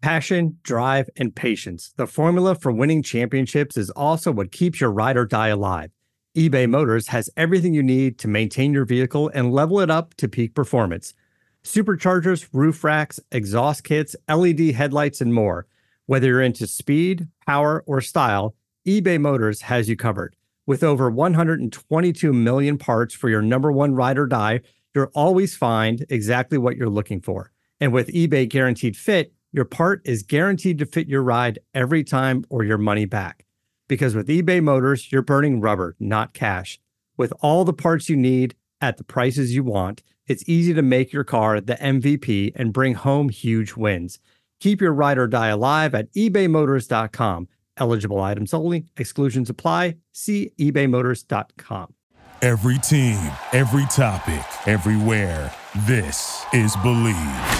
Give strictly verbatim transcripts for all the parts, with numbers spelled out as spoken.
Passion, drive, and patience. The formula for winning championships is also what keeps your ride or die alive. eBay Motors has everything you need to maintain your vehicle and level it up to peak performance. Superchargers, roof racks, exhaust kits, L E D headlights, and more. Whether you're into speed, power, or style, eBay Motors has you covered. With over one hundred twenty-two million parts for your number one ride or die, you'll always find exactly what you're looking for. And with eBay Guaranteed Fit, your part is guaranteed to fit your ride every time or your money back. Because with eBay Motors, you're burning rubber, not cash. With all the parts you need at the prices you want, it's easy to make your car the M V P and bring home huge wins. Keep your ride or die alive at ebay motors dot com. Eligible items only. Exclusions apply. See ebay motors dot com. Every team, every topic, everywhere. This is Believe.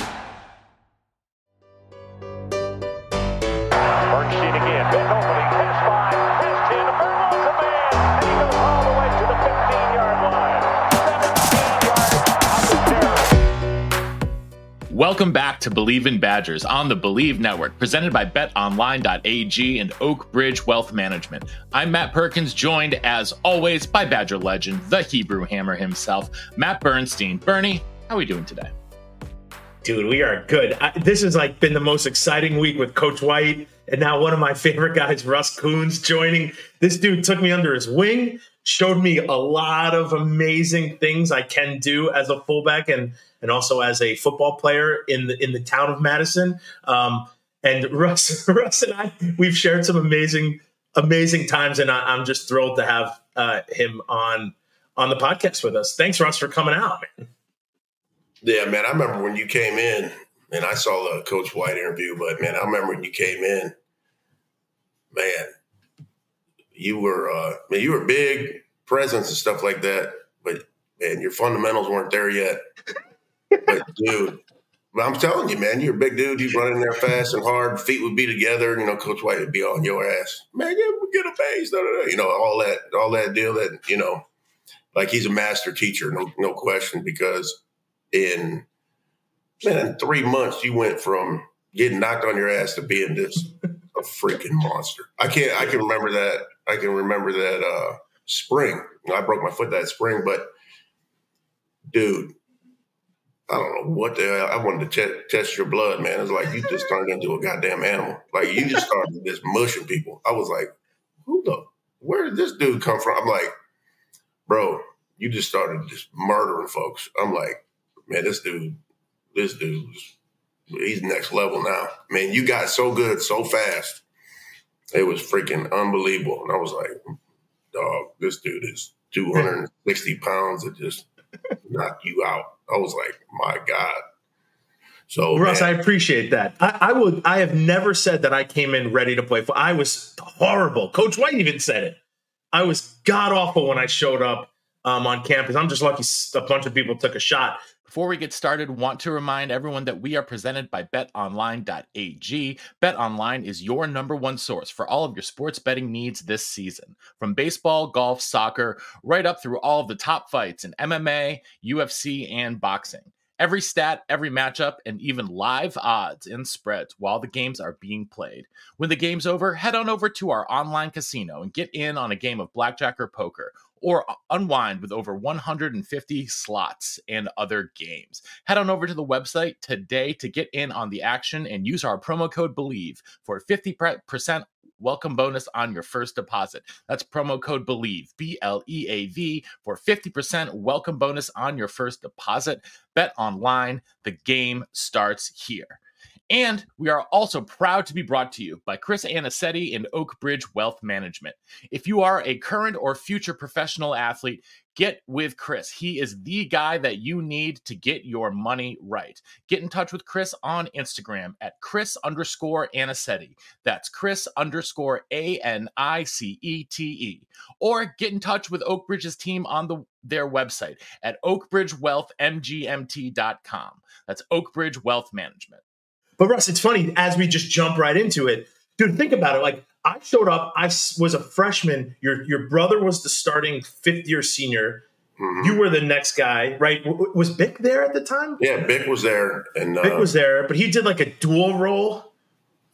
Bernstein again. Big opening. Pass five. Pass ten. Vermont's a man. And he goes all the way to the fifteen-yard line. seventeen yards out of the Welcome back to Believe in Badgers on the Believe Network, presented by bet online dot a g and Oak Bridge Wealth Management. I'm Matt Perkins, joined as always by Badger legend, the Hebrew Hammer himself, Matt Bernstein. Bernie, how are we doing today? Dude, we are good. I, this has like been the most exciting week with Coach White, and now one of my favorite guys, Russ Kuhns, joining. This dude took me under his wing, showed me a lot of amazing things I can do as a fullback and and also as a football player in the in the town of Madison. Um, and Russ, Russ and I, we've shared some amazing, amazing times, and I, I'm just thrilled to have uh, him on on the podcast with us. Thanks, Russ, for coming out, man. Yeah, man, I remember when you came in, and I saw the Coach White interview, but, man, I remember when you came in, man, you were, uh, man, you were big presence and stuff like that, but, man, your fundamentals weren't there yet. But, dude, I'm telling you, man, you're a big dude. You run in there fast and hard. Feet would be together. You know, Coach White would be on your ass. Man, get, get a base. Da, da, da. You know, all that, all that deal that, you know, like he's a master teacher, no, no question, because in, man, in three months, you went from getting knocked on your ass to being this a freaking monster. I can't, I can remember that. I can remember that uh, spring. You know, I broke my foot that spring, but, dude, I don't know what the hell. I wanted to te- test your blood, man. It's like you just turned into a goddamn animal. Like you just started just mushing people. I was like, who the, where did this dude come from? I'm like, bro, you just started just murdering folks. I'm like, man, this dude, this dude, he's next level now. Man, you got so good so fast. It was freaking unbelievable. And I was like, dog, this dude is two hundred sixty pounds that just knocked you out. I was like, my God. So, Russ, man, I appreciate that. I, I would. I have never said that I came in ready to play. I was horrible. Coach White even said it. I was god awful when I showed up um, on campus. I'm just lucky a bunch of people took a shot. Before we get started, want to remind everyone that we are presented by bet online dot a g. BetOnline is your number one source for all of your sports betting needs this season. From baseball, golf, soccer, right up through all of the top fights in M M A, U F C, and boxing. Every stat, every matchup, and even live odds and spreads while the games are being played. When the game's over, head on over to our online casino and get in on a game of blackjack or poker, or unwind with over one hundred fifty slots and other games. Head on over to the website today to get in on the action and use our promo code BELIEVE for a fifty percent welcome bonus on your first deposit. That's promo code BELIEVE, B L E A V, for fifty percent welcome bonus on your first deposit. Bet online, the game starts here. And we are also proud to be brought to you by Chris Anicetti and Oak Bridge Wealth Management. If you are a current or future professional athlete, get with Chris. He is the guy that you need to get your money right. Get in touch with Chris on Instagram at Chris underscore Anicetti. That's Chris underscore A N I C E T E. Or get in touch with Oak Bridge's team on the, their website at oak bridge wealth m g m t dot com. That's Oak Bridge Wealth Management. But Russ, it's funny, as we just jump right into it, dude, think about it. Like, I showed up, I was a freshman. Your your brother was the starting fifth-year senior. Mm-hmm. You were the next guy, right? W- was Bick there at the time? Yeah, Bick was there. and uh, Bick was there, but he did like a dual role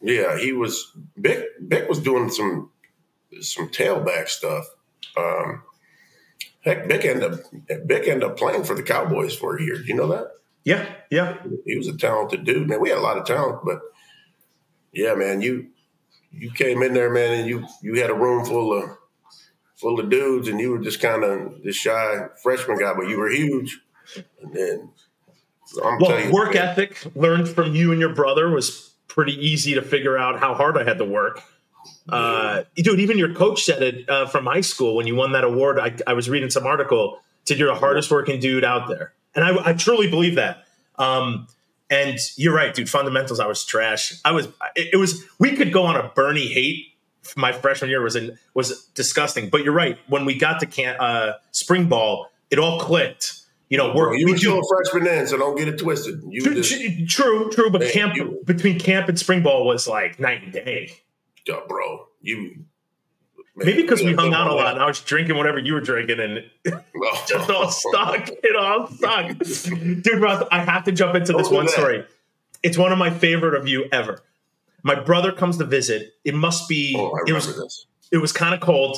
Yeah, he was Bick. Bick was doing some some tailback stuff. Um, heck, Bick ended up Bick ended up playing for the Cowboys for a year. Do you know that? Yeah, yeah. He was a talented dude, man. We had a lot of talent, but yeah, man, you you came in there, man, and you you had a room full of full of dudes, and you were just kind of this shy freshman guy, but you were huge. And then, so I'm well, telling you, work man, ethic learned from you and your brother was pretty easy to figure out how hard I had to work. Uh, dude, even your coach said it uh, from high school when you won that award. I, I was reading some article, said you're the hardest working dude out there. And I, I truly believe that. Um, and you're right, dude. Fundamentals, I was trash. I was, it, it was, we could go on a Bernie hate. My freshman year was in, was disgusting. But you're right. When we got to camp, uh, spring ball, it all clicked. You know, we're, you we were still a freshman then, so don't get it twisted. You true, just, true, true. But man, camp you, between camp and spring ball was like night and day. Yeah, bro, you man, maybe because we yeah, hung out a lot that. and I was drinking whatever you were drinking and Oh. just all stuck. It all stuck. Dude, Ross, I have to jump into this Don't do one that. story. It's one of my favorite of you ever. My brother comes to visit. It must be. Oh, I it remember was. this. It was kind of cold.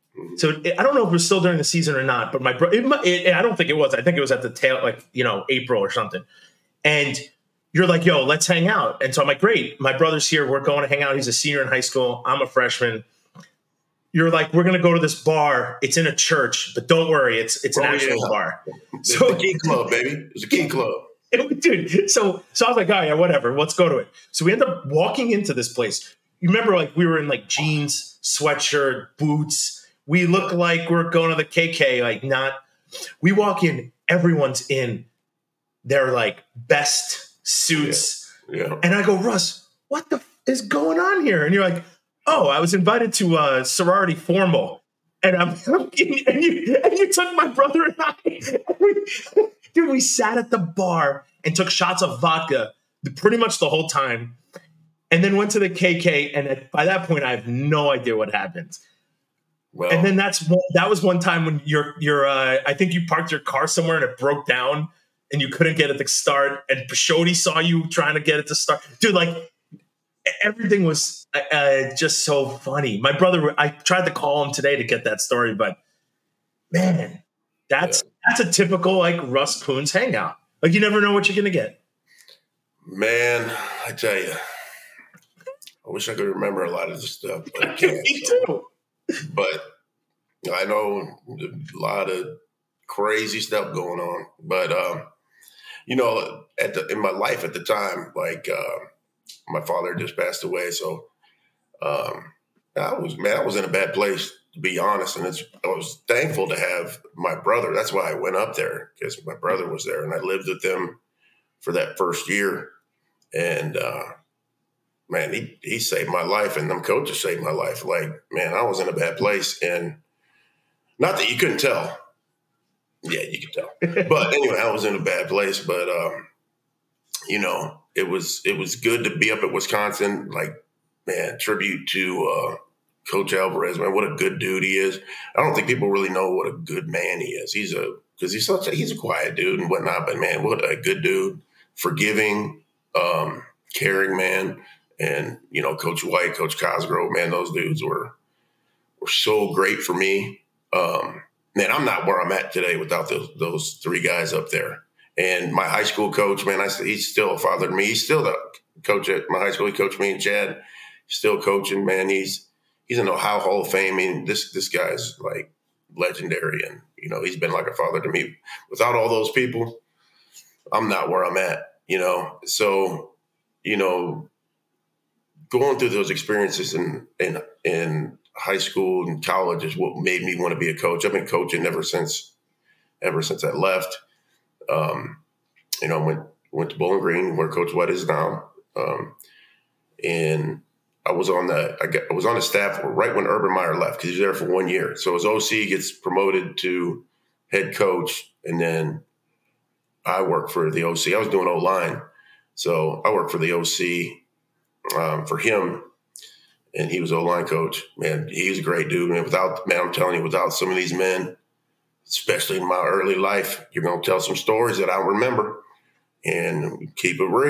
So it, I don't know if it was still during the season or not. But my brother. It, it, I don't think it was. I think it was at the tail, like you know, April or something. And you're like, yo, let's hang out. And so I'm like, great. My brother's here. We're going to hang out. He's a senior in high school. I'm a freshman. You're like, we're going to go to this bar. It's in a church, but don't worry. It's it's an Oh, actual yeah. bar. It's So, the Key Club, baby. It's a Key Club. it- dude, so so I was like, oh, yeah, whatever. Let's go to it. So we end up walking into this place. You remember, like, we were in, like, jeans, sweatshirt, boots. We look like we're going to the K K, like, not. We walk in. Everyone's in their, like, best suits. Yeah. And I go, Russ, what the f- is going on here? And you're like, oh, I was invited to a sorority formal. And I'm, and you, and you took my brother and I. And we, dude, we sat at the bar and took shots of vodka pretty much the whole time. And then went to the K K. And at, by that point, I have no idea what happened. Well, And then that's one, that was one time when you're, you're uh, I think you parked your car somewhere and it broke down. And you couldn't get it to start, and Pashodi saw you trying to get it to start. Dude, like, everything was uh, just so funny. My brother, I tried to call him today to get that story, but, man, that's yeah. that's a typical, like, Russ Kuhns hangout. Like, you never know what you're going to get. Man, I tell you, I wish I could remember a lot of this stuff, but I can't. Me so. too. But I know a lot of crazy stuff going on, but um, you know, at the in my life at the time, like uh, my father just passed away, so um, I was man, I was in a bad place to be honest, and it's I was thankful to have my brother. That's why I went up there because my brother was there, and I lived with him for that first year, and uh, man, he he saved my life, and them coaches saved my life. Like man, I was in a bad place, and not that you couldn't tell. Yeah, you could tell. But anyway, I was in a bad place. But um, you know, it was it was good to be up at Wisconsin. Like, man, tribute to uh, Coach Alvarez. Man, what a good dude he is. I don't think people really know what a good man he is. He's a because he's such a he's a quiet dude and whatnot. But man, what a good dude, forgiving, um, caring man. And you know, Coach White, Coach Cosgrove, man, those dudes were were so great for me. Um, Man, I'm not where I'm at today without those those three guys up there. And my high school coach, man, I, he's still a father to me. He's still the coach at my high school. He coached me and Chad. He's still coaching, man. He's he's in the Ohio Hall of Fame. I mean, this this guy's like legendary, and you know he's been like a father to me. Without all those people, I'm not where I'm at. You know, so you know, going through those experiences in in in high school and college is what made me want to be a coach. I've been coaching ever since, ever since I left. Um, you know, went went to Bowling Green where Coach White is now, um, and I was on the I, got, I was on the staff right when Urban Meyer left because he was there for one year. So as O C gets promoted to head coach, and then I worked for the O C. I was doing O line, so I worked for the O C um, for him. And he was O-line coach. Man, he's a great dude. Man, without man, I'm telling you, without some of these men, especially in my early life, you're gonna tell some stories that I remember and keep it real.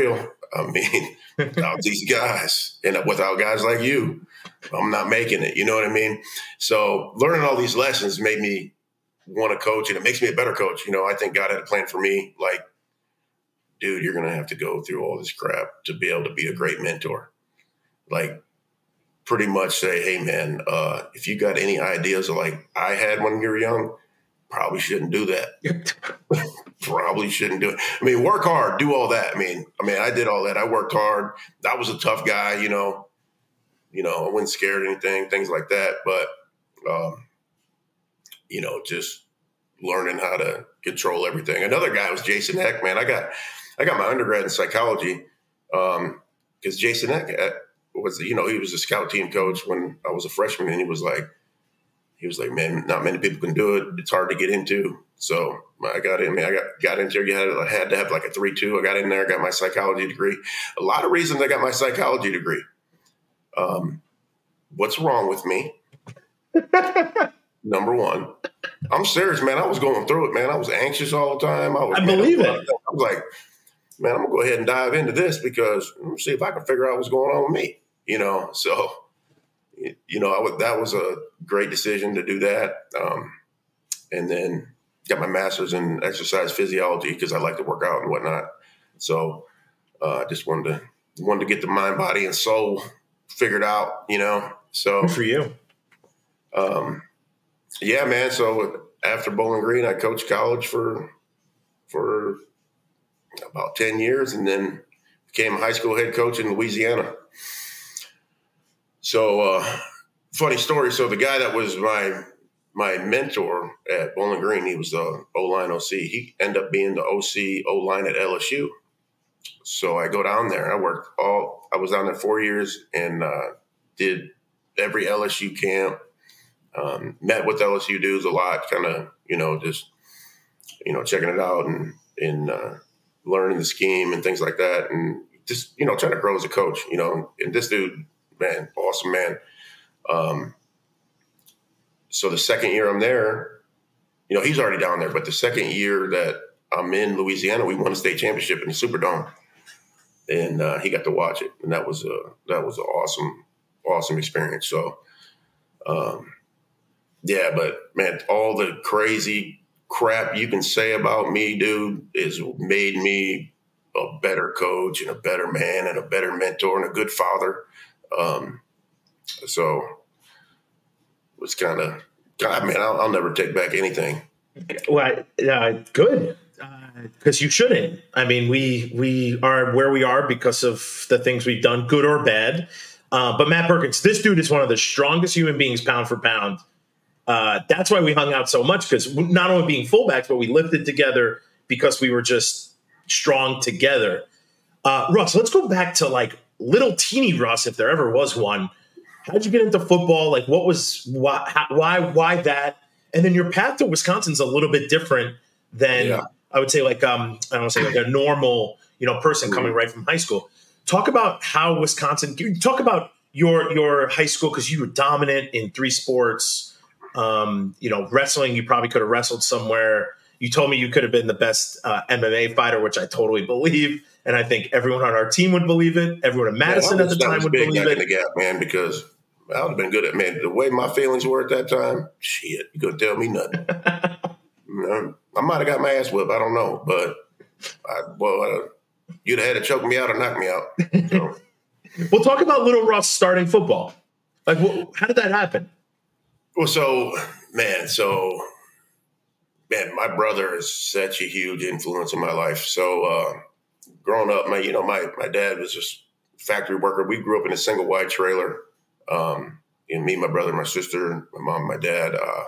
I mean, without these guys and without guys like you, I'm not making it. You know what I mean? So learning all these lessons made me want to coach, and it makes me a better coach. You know, I think God had a plan for me. Like, dude, you're going to have to go through all this crap to be able to be a great mentor. Like, pretty much say, hey, man, uh, if you got any ideas like I had when you were young, probably shouldn't do that. Probably shouldn't do it. I mean, work hard, do all that. I mean, I mean, I did all that. I worked hard. I was a tough guy, you know. You know, I wasn't scared of anything, things like that. But, um, you know, just learning how to control everything. Another guy was Jason Heck, man. I got I got my undergrad in psychology because um, Jason Heck was, you know, he was a scout team coach when I was a freshman, and he was like, he was like, man, not many people can do it. It's hard to get into. So I got in, man, I got, got into it. I had to have like a three two. I got in there, got my psychology degree. A lot of reasons I got my psychology degree. Um, what's wrong with me? Number one, I'm serious, man. I was going through it, man. I was anxious all the time. I, was, I man, believe I was, it. I was like, man, I'm gonna go ahead and dive into this because let me see if I can figure out what's going on with me. You know, so you know, I would, that was a great decision to do that. Um, and then got my master's in exercise physiology because I like to work out and whatnot. So I uh, just wanted to wanted to get the mind, body, and soul figured out. You know, so Good for you. Um, yeah, man. So after Bowling Green, I coached college for for about ten years, and then became a high school head coach in Louisiana. So, uh, funny story. So the guy that was my my mentor at Bowling Green, he was the O-line O C. He ended up being the O C O-line at L S U. So I go down there. I worked all. I was down there four years and uh, did every L S U camp. Um, met with L S U dudes a lot, kind of, you know, just, you know, checking it out and, and uh, learning the scheme and things like that. And just, you know, trying to grow as a coach, you know, and this dude, man, awesome, man. Um, so the second year I'm there, you know, he's already down there, but the second year that I'm in Louisiana, we won a state championship in the Superdome, and uh, he got to watch it. And that was a, that was an awesome, awesome experience. So, um, yeah, but man, all the crazy crap you can say about me, dude, is made me a better coach and a better man and a better mentor and a good father. Um, so it was kind of, God, man, I'll, I'll never take back anything. Well, uh, good, because uh, you shouldn't. I mean, we we are where we are because of the things we've done, good or bad. Uh, but Matt Perkins, this dude is one of the strongest human beings, pound for pound. Uh, that's why we hung out so much, because not only being fullbacks, but we lifted together because we were just strong together. Uh, Russ, let's go back to like little teeny Russ, if there ever was one. How did you get into football? Like, what was why how, why why that? And then your path to Wisconsin's a little bit different than yeah. I would say like um I don't want to say like a normal you know person mm-hmm. coming right from high school. Talk about how Wisconsin. Talk about your your high school, because you were dominant in three sports. Um, you know, wrestling, you probably could have wrestled somewhere. You told me you could have been the best uh, M M A fighter, which I totally believe. And I think everyone on our team would believe it. Everyone in Madison yeah, was, at the time would believe it. In the gap, man, because I would have been good at, man, the way my feelings were at that time, shit, you couldn't tell me nothing. You know, I might have got my ass whipped. I don't know. But, I, well, uh, you'd have had to choke me out or knock me out. So. We'll talk about little Russ starting football. Like, wh- how did that happen? Well, so, man, so, man, my brother is such a huge influence in my life. So, uh, growing up, my, you know, my, my dad was just a factory worker. We grew up in a single wide trailer. Um, and me, my brother, my sister, my mom, my dad. Uh,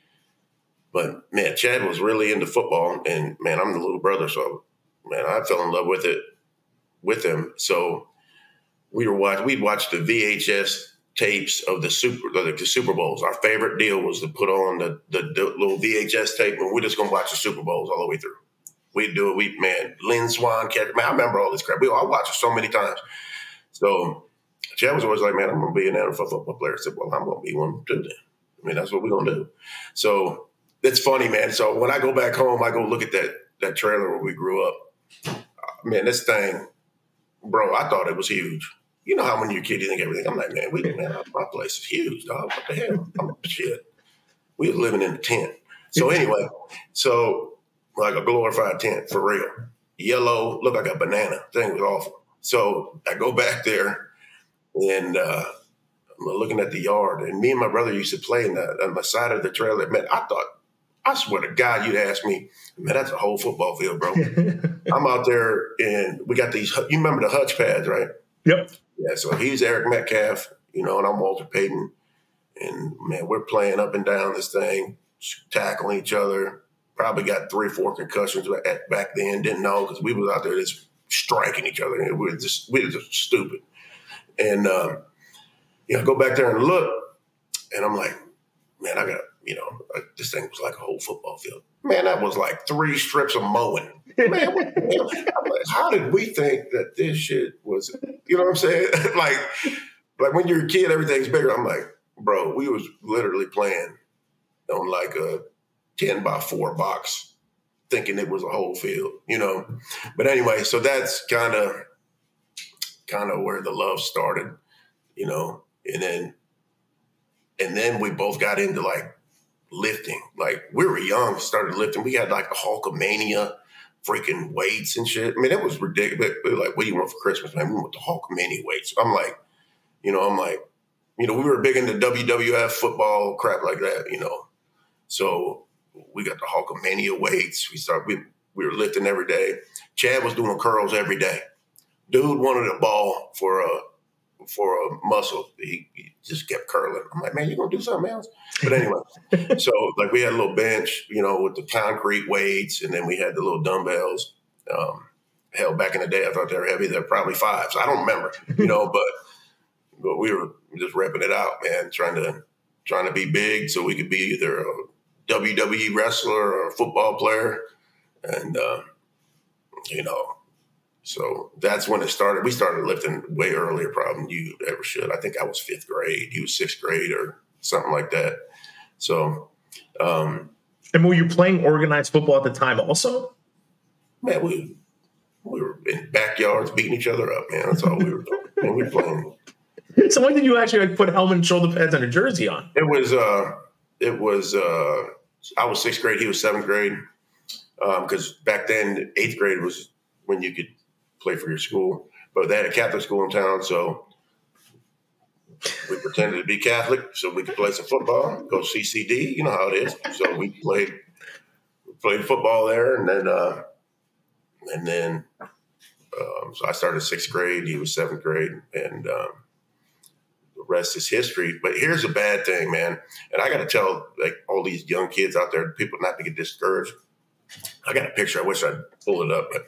but, man, Chad was really into football. And, man, I'm the little brother. So, man, I fell in love with it, with him. So, we were watch, we'd watch the V H S tapes of the super the, the Super Bowls. Our favorite deal was to put on the, the, the little V H S tape, and we're just going to watch the Super Bowls all the way through. We'd do it. We, man, Lynn Swan, man, I remember all this crap. We all watched it so many times. So Chad was always like, man, I'm going to be an N F L football player. I said, well, I'm going to be one too then. I mean, that's what we're going to do. So it's funny, man. So when I go back home, I go look at that that trailer where we grew up. Man, this thing, bro, I thought it was huge. You know how when you're a kid, you think everything. I'm like, man, we man, my place is huge, dog. What the hell? I'm like, shit. We were living in a tent. So anyway, so like a glorified tent for real. Yellow, looked like a banana. Thing was awful. So I go back there and uh, I'm looking at the yard, and me and my brother used to play in the, on the side of the trailer. Man, I thought, I swear to God, you'd ask me, man, that's a whole football field, bro. I'm out there, and we got these, you remember the Hutch pads, right? Yep. Yeah, so he's Eric Metcalf, you know, and I'm Walter Payton. And, man, we're playing up and down this thing, tackling each other. Probably got three or four concussions back then. Didn't know because we was out there just striking each other. And we were just, we were just stupid. And, um, you know, I go back there and look, and I'm like, man, I got, you know, this thing was like a whole football field. Man, that was like three strips of mowing. Man, what the hell? I'm like, how did we think that this shit was, you know what I'm saying? like, like when you're a kid, everything's bigger. I'm like, bro, we was literally playing on like a ten by four box, thinking it was a whole field, you know? But anyway, so that's kind of, kind of where the love started, you know? And then, and then we both got into like lifting. Like we were young, started lifting. We had like the Hulkamania freaking weights and shit. I mean, it was ridiculous. We were like, what do you want for Christmas, man? We want the Hulkamania weights. I'm like, you know, I'm like, you know, we were big into W W F football, crap like that, you know. So we got the Hulkamania weights. We started, we, we were lifting every day. Chad was doing curls every day. Dude wanted a ball for a, for a muscle. He, he just kept curling. I'm like, man, you gonna do something else? But anyway, so like we had a little bench, you know, with the concrete weights, and then we had the little dumbbells. Um, hell, back in the day, I thought they were heavy. They're probably fives. I don't remember, you know, but but we were just repping it out, man, trying to trying to be big so we could be either a W W E wrestler or a football player, and uh, you know. So that's when it started. We started lifting way earlier probably than you ever should. I think I was fifth grade. You was sixth grade or something like that. So. Um, and were you playing organized football at the time also? Man, we we were in backyards beating each other up, man. That's all we were doing. Man, we were playing. So when did you actually like, put helmet and shoulder pads on a jersey on? It was, uh, it was, uh, I was sixth grade. He was seventh grade. Because um, back then, eighth grade was when you could play for your school, but they had a Catholic school in town, so we pretended to be Catholic so we could play some football, go C C D, you know how it is. So we played we played football there, and then uh, and then um, so I started sixth grade, he was seventh grade, and um, the rest is history. But here's a bad thing, man, and I got to tell like all these young kids out there, people not to get discouraged. I got a picture. I wish I'd pull it up, but.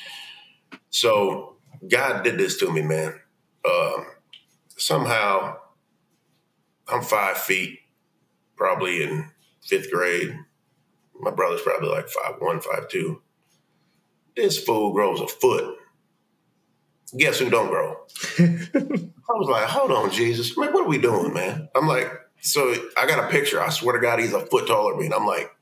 So God did this to me, man. Um, somehow I'm five feet, probably in fifth grade. My brother's probably like five one, five two. This fool grows a foot. Guess who don't grow? I was like, hold on, Jesus. Man, what are we doing, man? I'm like, so I got a picture. I swear to God, he's a foot taller than me. And I'm like,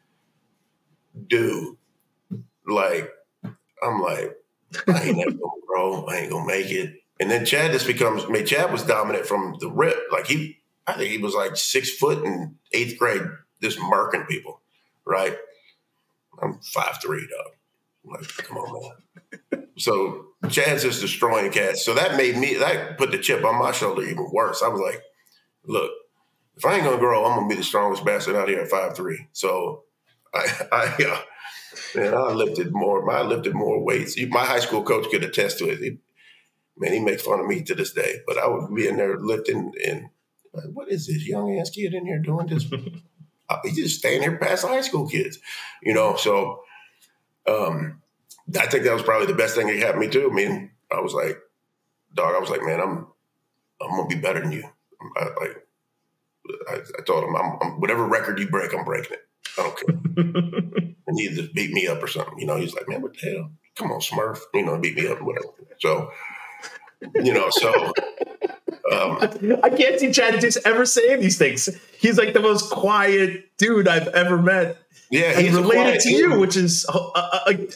dude, like, I'm like, I ain't never gonna grow. I ain't gonna make it. And then Chad just becomes, I mean, Chad was dominant from the rip. Like he, I think he was like six foot in eighth grade, just marking people, right? I'm five three, dog. I'm like, come on, man. So Chad's just destroying cats. So that made me, that put the chip on my shoulder even worse. I was like, look, if I ain't gonna grow, I'm gonna be the strongest bastard out here at five three. So I, I, uh, man, I lifted more. I lifted more weights. My high school coach could attest to it. He, man, he makes fun of me to this day. But I would be in there lifting, and like, what is this young ass kid in here doing this? He's just staying here past high school kids, you know. So, um, I think that was probably the best thing that happened to me too. I mean, I was like, dog. I was like, man, I'm, I'm gonna be better than you. I, like, I, I told him, I'm, I'm, whatever record you break, I'm breaking it. I don't care. And he just beat me up or something. You know, he's like, man, what the hell? Come on, Smurf. You know, beat me up, whatever. So, you know, so. Um, I can't see Chad just ever saying these things. He's like the most quiet dude I've ever met. Yeah, and he's related to dude. you, which is, uh, uh, I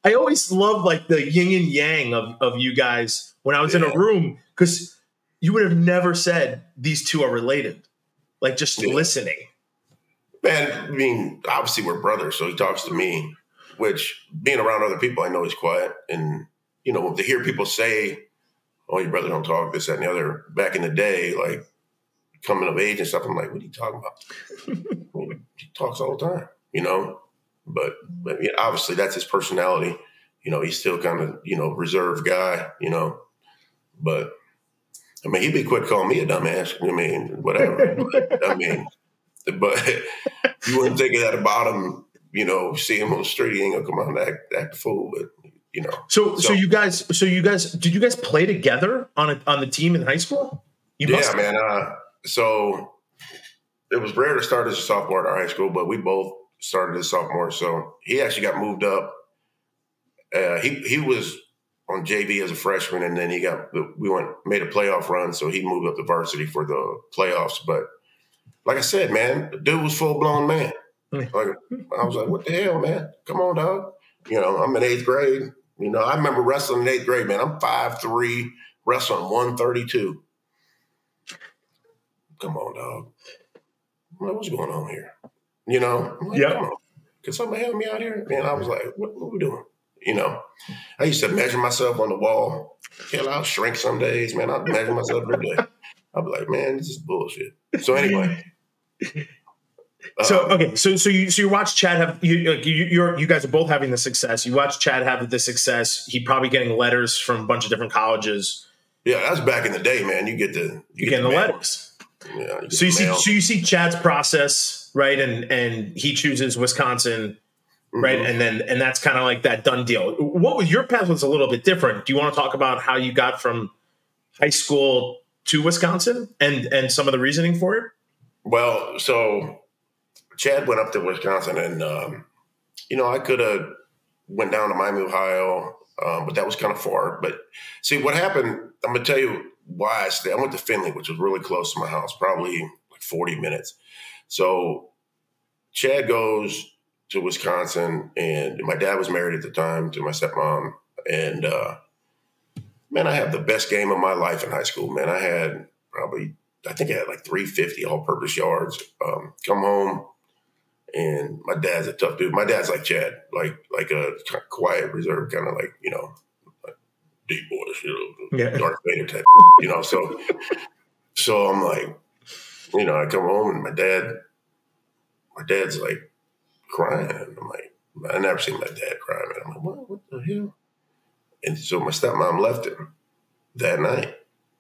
I always love like the yin and yang of, of you guys when I was yeah. in a room, because you would have never said these two are related. Like just yeah. listening. Man, I mean, obviously we're brothers, so he talks to me, which being around other people, I know he's quiet. And, you know, to hear people say, oh, your brother don't talk, this, that, and the other, back in the day, like coming of age and stuff, I'm like, what are you talking about? Well, he talks all the time, you know? But, but you know, obviously that's his personality. You know, he's still kind of, you know, reserved guy, you know. But, I mean, he'd be quick calling me a dumbass. I mean, whatever. But, I mean, but you wouldn't think that about him, you know, see him on the street, he ain't gonna come out and act, act a fool, but, you know. So, so, so you guys, so you guys, did you guys play together on a, on the team in high school? You yeah, man. Uh, so it was rare to start as a sophomore at our high school, but we both started as sophomores. So he actually got moved up. Uh, he he was on J V as a freshman, and then he got we went made a playoff run, so he moved up to varsity for the playoffs. But like I said, man, the dude was full blown man. Like I was like, what the hell, man? Come on, dog. You know, I'm in eighth grade. You know, I remember wrestling in eighth grade, man. I'm five three, wrestling one thirty-two. Come on, dog. Like, what's going on here? You know? Like, yeah. Come on. Can somebody help me out here? And I was like, what, what are we doing? You know? I used to measure myself on the wall. Hell, I'll shrink some days, man. I'd measure myself every day. I'd be like, man, this is bullshit. So anyway. So okay, so so you so you watch Chad have you you you're, you guys are both having the success. You watch Chad have the success. He probably getting letters from a bunch of different colleges. Yeah, that's back in the day, man. You get the you, you get the, the letters. Yeah. You so you see mail. so you see Chad's process, right? And and he chooses Wisconsin, right? Mm-hmm. And then and that's kind of like that done deal. What was your path was a little bit different. Do you want to talk about how you got from high school to Wisconsin and and some of the reasoning for it? Well, so Chad went up to Wisconsin, and um, you know, I could have went down to Miami, Ohio, um, but that was kind of far. But see, what happened? I'm gonna tell you why I stayed. I went to Findlay, which was really close to my house, probably like forty minutes. So Chad goes to Wisconsin, and my dad was married at the time to my stepmom, and uh, man, I had the best game of my life in high school. Man, I had probably. I think I had like three fifty all-purpose yards. Um, come home, and my dad's a tough dude. My dad's like Chad, like like a kind of quiet, reserved, kind of like, you know, like deep voice, you know, yeah. Darth Vader type, you know. So, so I'm like, you know, I come home and my dad, my dad's like crying. I'm like, I never seen my dad cry, man. I'm like, what, what the hell? And so my stepmom left him that night.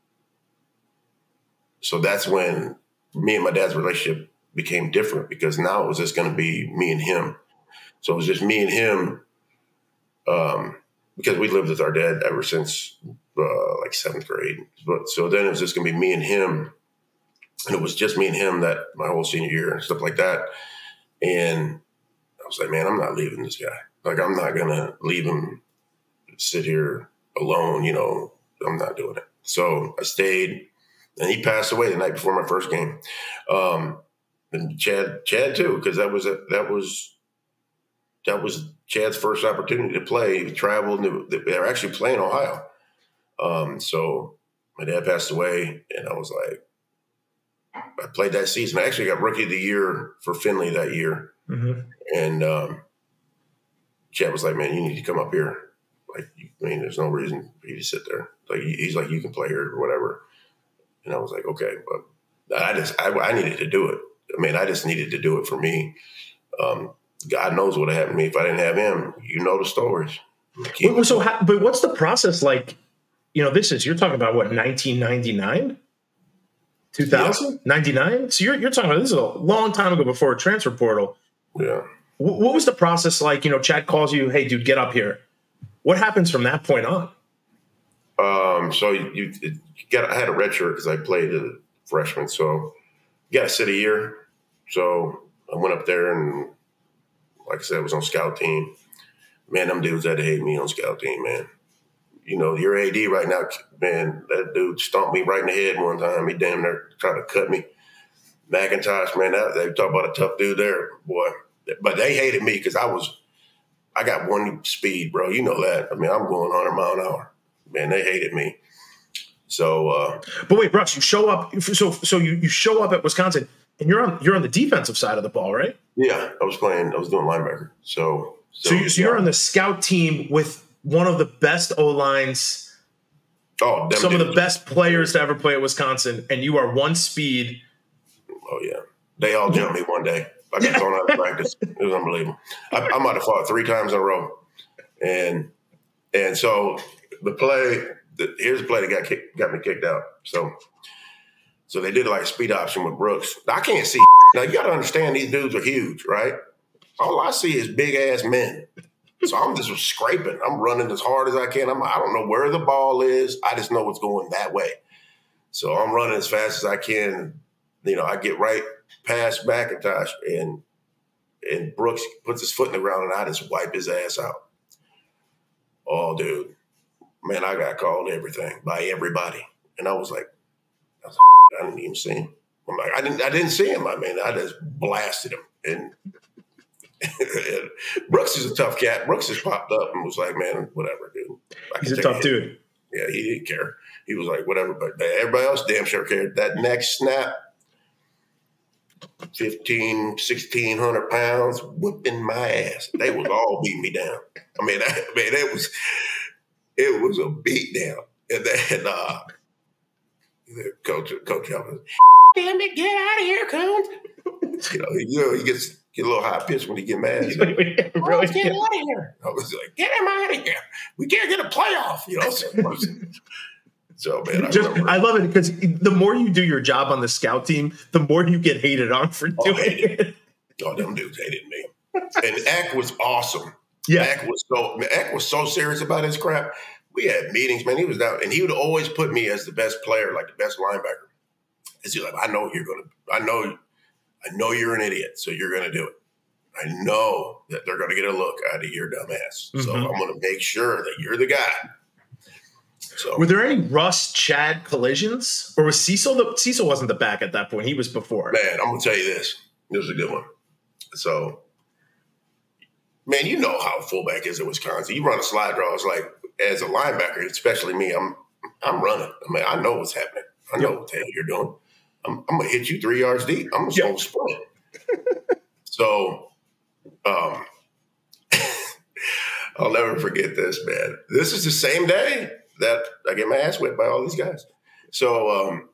So that's when me and my dad's relationship became different, because now it was just going to be me and him. So it was just me and him, um, because we lived with our dad ever since uh, like seventh grade. But so then it was just going to be me and him, and it was just me and him that my whole senior year and stuff like that. And I was like, man, I'm not leaving this guy. Like, I'm not going to leave him sit here alone. You know, I'm not doing it. So I stayed. And he passed away the night before my first game. Um, and Chad, Chad too, because that was a, that was that was Chad's first opportunity to play. He traveled. They were actually playing Ohio. Um, so my dad passed away, and I was like, I played that season. I actually got Rookie of the Year for Findlay that year. Mm-hmm. And um, Chad was like, man, you need to come up here. Like, I mean, there's no reason for you to sit there. Like, he's like, you can play here or whatever. And I was like, okay, but I just, I, I needed to do it. I mean, I just needed to do it for me. Um, God knows what happened to me. If I didn't have him, you know the stories. Well, so, how, but what's the process like? You know, this is, you're talking about what, nineteen ninety-nine? two thousand? Yeah. ninety-nine? So you're, you're talking about, this is a long time ago before a transfer portal. Yeah. W- what was the process like? You know, Chad calls you, hey, dude, get up here. What happens from that point on? Um, so you, you, you got, I had a red shirt because I played as a freshman. So you got to sit a year. So I went up there and, like I said, I was on scout team. Man, them dudes had to hate me on scout team, man. You know, your A D right now, man, that dude stomped me right in the head one time. He damn near tried to cut me. McIntosh, man, that, they talk about a tough dude there, boy. But they hated me because I was, I got one speed, bro. You know that. I mean, I'm going one hundred mile an hour. Man, they hated me. So, uh, but wait, Russ, you show up. So, so you, you show up at Wisconsin, and you're on you're on the defensive side of the ball, right? Yeah, I was playing. I was doing linebacker. So, so, so, you, so yeah. you're on the scout team with one of the best O lines. Oh, some dudes. of the best players to ever play at Wisconsin, and you are one speed. Oh yeah, they all jumped me one day. I got thrown out of practice. It was unbelievable. I, I might have fought three times in a row, and and so the play. The, here's the play that got kicked, got me kicked out. So, so they did like a speed option with Brooks. I can't see. Now you got to understand these dudes are huge, right? All I see is big ass men. So I'm just scraping. I'm running as hard as I can. I'm. I don't know where the ball is. I just know it's going that way. So I'm running as fast as I can. You know, I get right past McIntosh, and and Brooks puts his foot in the ground, and I just wipe his ass out. Oh, dude. Man, I got called everything by everybody, and I was like, I, was like, I didn't even see him. I'm like, I didn't, I didn't see him. I mean, I just blasted him. And, and Brooks is a tough cat. Brooks just popped up and was like, man, whatever, dude. I He's a tough dude. Yeah, he didn't care. He was like, whatever. But everybody else damn sure cared. That next snap, fifteen, sixteen hundred pounds, whipping my ass. They was all beating me down. I mean, I, man, it was. It was a beat down. And then uh, Coach Coach Elvis, damn it, get out of here, Coach. You know, you know, he gets get a little high pitched when he get mad. He's like, really? Oh, get out of here. I was like, get him out of here. We can't get a playoff, you know. So, so man, I, Just, I love it because the more you do your job on the scout team, the more you get hated on for oh, doing hated. it. Oh, them dudes hated me. And Eck was awesome. Yeah, Eck was so Eck was so serious about his crap. We had meetings, man. He was down, and he would always put me as the best player, like the best linebacker. Because he's like, I know you're gonna, I know, I know you're an idiot, so you're gonna do it. I know that they're gonna get a look out of your dumb ass, so Mm-hmm. I'm gonna make sure that you're the guy. So, were there any Russ Chad collisions, or was Cecil the Cecil wasn't the back at that point? He was before. Man, I'm gonna tell you this. This is a good one. So. Man, you know how fullback is in Wisconsin. You run a slide draw. It's like, as a linebacker, especially me, I'm I'm running. I mean, I know what's happening. I know what the hell you're doing. I'm, I'm going to hit you three yards deep. I'm just yep. going to sprint. So, um, I'll never forget this, man. This is the same day that I get my ass whipped by all these guys. So, um,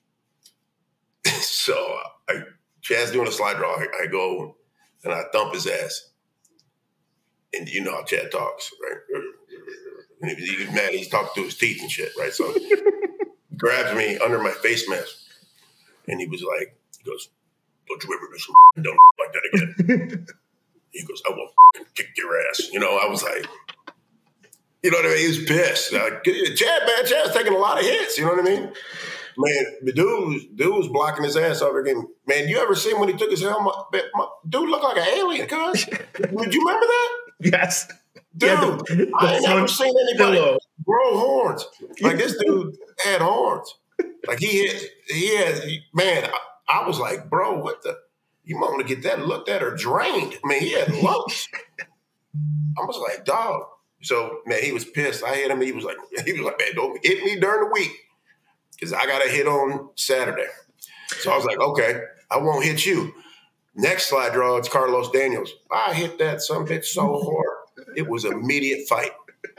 so I, Chad's doing a slide draw. I, I go and I thump his ass. And you know how Chad talks, right? And he's mad. He's talking through his teeth and shit, right? So he grabs me under my face mask. And he was like, he goes, don't you ever do some dumb like that again. He goes, I will kick your ass. You know, I was like, you know what I mean? He was pissed. Like, Chad, man, Chad's taking a lot of hits. You know what I mean? Man, the dude, dude was blocking his ass over again. Man, you ever seen when he took his helmet? Dude looked like an alien, cuz. Did you remember that? Yes. Dude, yeah, the, the I ain't never seen anybody pillow. grow horns. Like, this dude had horns. Like, he had, he had, man, I, I was like, bro, what the? You might want to get that looked at or drained. I mean, he had lumps. I was like, dog. So, man, he was pissed. I hit him. He was like, he was like, man, don't hit me during the week because I got a hit on Saturday. So I was like, okay, I won't hit you. Next slide draw, it's Carlos Daniels. I hit that son bitch so hard. It was immediate fight.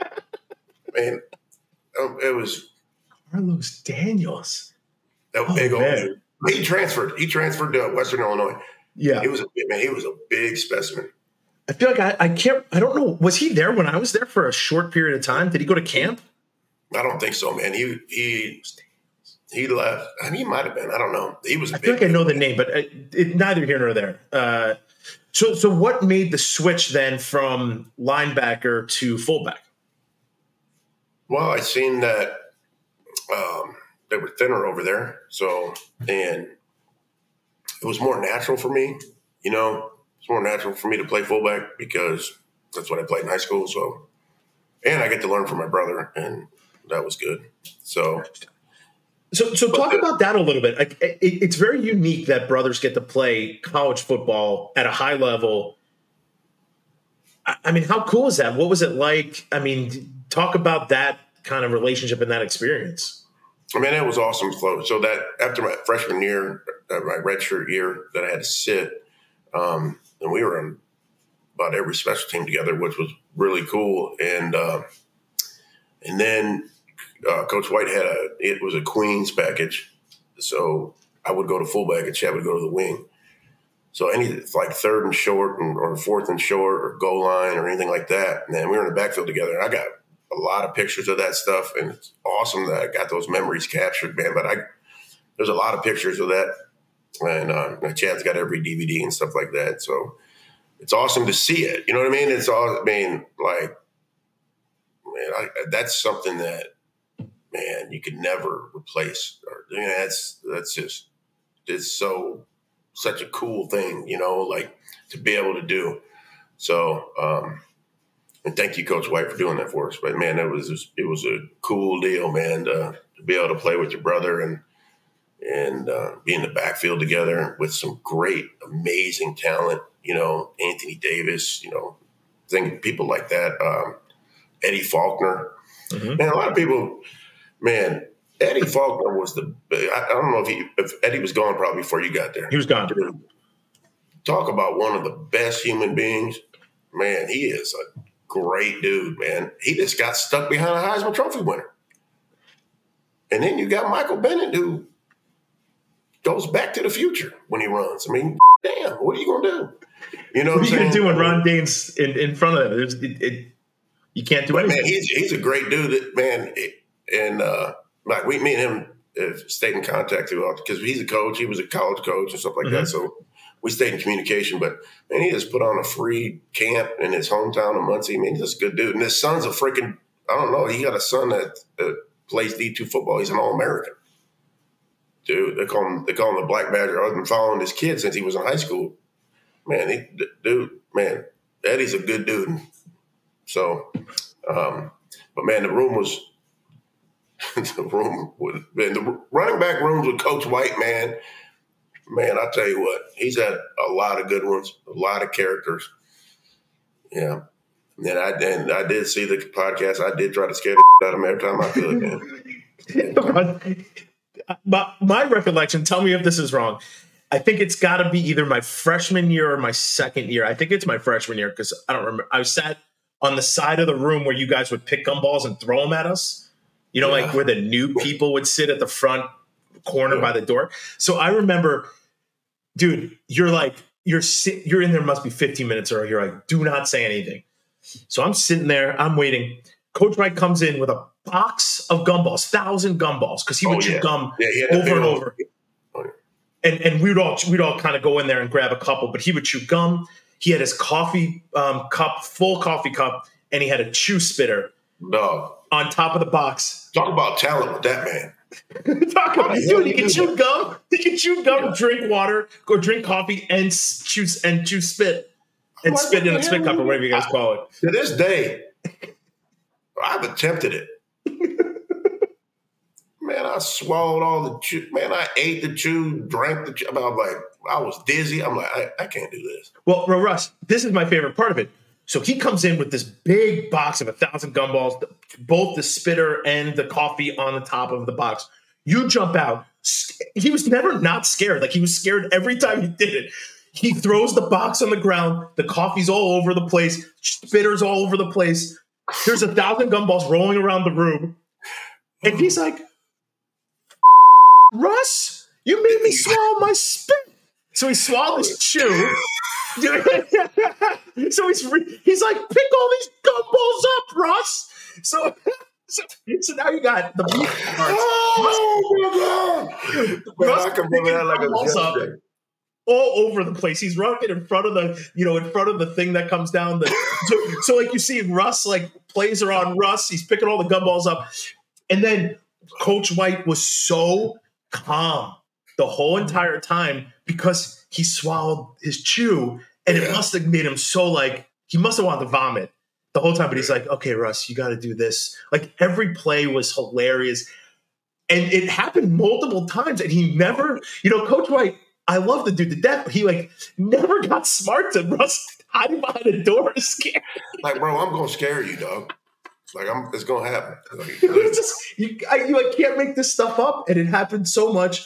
Man, it was Carlos Daniels. that Oh, big old man. dude. He transferred. He transferred to Western Illinois. Yeah. He was a man. He was a big specimen. I feel like I, I can't, I don't know. Was he there when I was there for a short period of time? Did he go to camp? I don't think so, man. He he he left. I mean, he might have been. I don't know. He was. A I feel big like I know the dude. name, but it, it, neither here nor there. Uh, so, so what made the switch then from linebacker to fullback? Well, I seen that um, they were thinner over there, so and it was more natural for me. You know, it's more natural for me to play fullback because that's what I played in high school. So, and I get to learn from my brother, and that was good. So. So, so talk about that a little bit. Like, it, it's very unique that brothers get to play college football at a high level. I mean, how cool is that? What was it like? I mean, talk about that kind of relationship and that experience. I mean, that was awesome. So that after my freshman year, uh, my redshirt year that I had to sit, um, and we were in about every special team together, which was really cool. And uh, and then uh, Coach White had a, it was a Queens package. So I would go to fullback and Chad would go to the wing. So any like third and short and, or fourth and short or goal line or anything like that. And then we were in the backfield together. And I got a lot of pictures of that stuff. And it's awesome that I got those memories captured, man. But I there's a lot of pictures of that. And uh, Chad's got every D V D and stuff like that. So it's awesome to see it. You know what I mean? It's all, I mean, like, man, I, that's something that, man, you could never replace. Or, you know, that's, that's just, it's so, such a cool thing, you know, like to be able to do. So, um, and thank you, Coach White, for doing that for us. But man, it was it was a cool deal, man, to, to be able to play with your brother and and uh, be in the backfield together with some great, amazing talent. You know, Anthony Davis. You know, think people like that. Um, Eddie Faulkner. Mm-hmm. Man, a lot of people. Man. Eddie Faulkner was the – I don't know if he if Eddie was gone probably before you got there. He was gone. Dude, talk about one of the best human beings. Man, he is a great dude, man. He just got stuck behind a Heisman Trophy winner. And then you got Michael Bennett, who goes back to the future when he runs. I mean, damn, what are you going to do? You know what, what I'm are you going to do when I mean, Ron Dayne's in, in front of him? It, it, you can't do but anything. Man, he's, he's a great dude, that, man. And uh, – like we, me and him uh, stayed in contact throughout because he's a coach. He was a college coach and stuff like mm-hmm. that. So we stayed in communication. But man, he just put on a free camp in his hometown of Muncie. I mean, he's just a good dude. And his son's a freaking I don't know. He got a son that uh, plays D two football. He's an All-American. Dude, they call him they call him the Black Badger. I've been following this kid since he was in high school. Man, he, dude, man, Eddie's a good dude. So, um, but man, the room was. the room with man, the running back rooms with Coach White, man, man, I tell you what, he's had a lot of good ones, a lot of characters. Yeah, and I and I did see the podcast. I did try to scare the out of him every time I could. Man. But my recollection, tell me if this is wrong. I think it's got to be either my freshman year or my second year. I think it's my freshman year because I don't remember. I sat on the side of the room where you guys would pick gumballs and throw them at us. You know, yeah. like where the new people would sit at the front corner yeah. by the door. So I remember, dude, you're like, you're sit, you're in there must be fifteen minutes early. You're like, do not say anything. So I'm sitting there, I'm waiting. Coach White comes in with a box of gumballs, thousand gumballs, because he would oh, chew yeah. gum yeah, over and over. Oh, yeah. And and we'd all we'd all kind of go in there and grab a couple, but he would chew gum. He had his coffee um, cup, full coffee cup, and he had a chew spitter. Dog. On top of the box. Talk about talent with that man. Talk about dude, he can chew gum. He can chew gum, yeah. drink water, or drink coffee, and chew and chew spit, and what spit in a spit cup or whatever you guys call it. To this day, I've attempted it. Man, I swallowed all the chew. Man, I ate the chew, drank the chew. I was like, I was dizzy. I'm like, I, I can't do this. Well, Russ, this is my favorite part of it. So he comes in with this big box of a thousand gumballs, both the spitter and the coffee on the top of the box. You jump out. He was never not scared. Like he was scared every time he did it. He throws the box on the ground. The coffee's all over the place. Spitter's all over the place. There's a thousand gumballs rolling around the room. And he's like, Russ, you made me swallow my spit. So he swallowed his chew. So he's he's like, pick all these gumballs up, Russ. So, so, so now you got the meat parts. Oh my God! Russ, I can remember that like a yesterday. All over the place. He's running in front of the, you know, in front of the thing that comes down. The so, so like you see Russ, like plays are on Russ. He's picking all the gumballs up, and then Coach White was so calm the whole entire time because he swallowed his chew, and yeah. it must have made him so like he must have wanted to vomit the whole time. But he's like, "Okay, Russ, you got to do this." Like every play was hilarious, and it happened multiple times, and he never, you know, Coach White. I love the dude to death, but he like never got smart to Russ hiding behind a door is scary. Like, bro, I'm gonna scare you, dog. Like, I'm, it's gonna happen. Like, It's just, you, I, you like, can't make this stuff up, and it happened so much.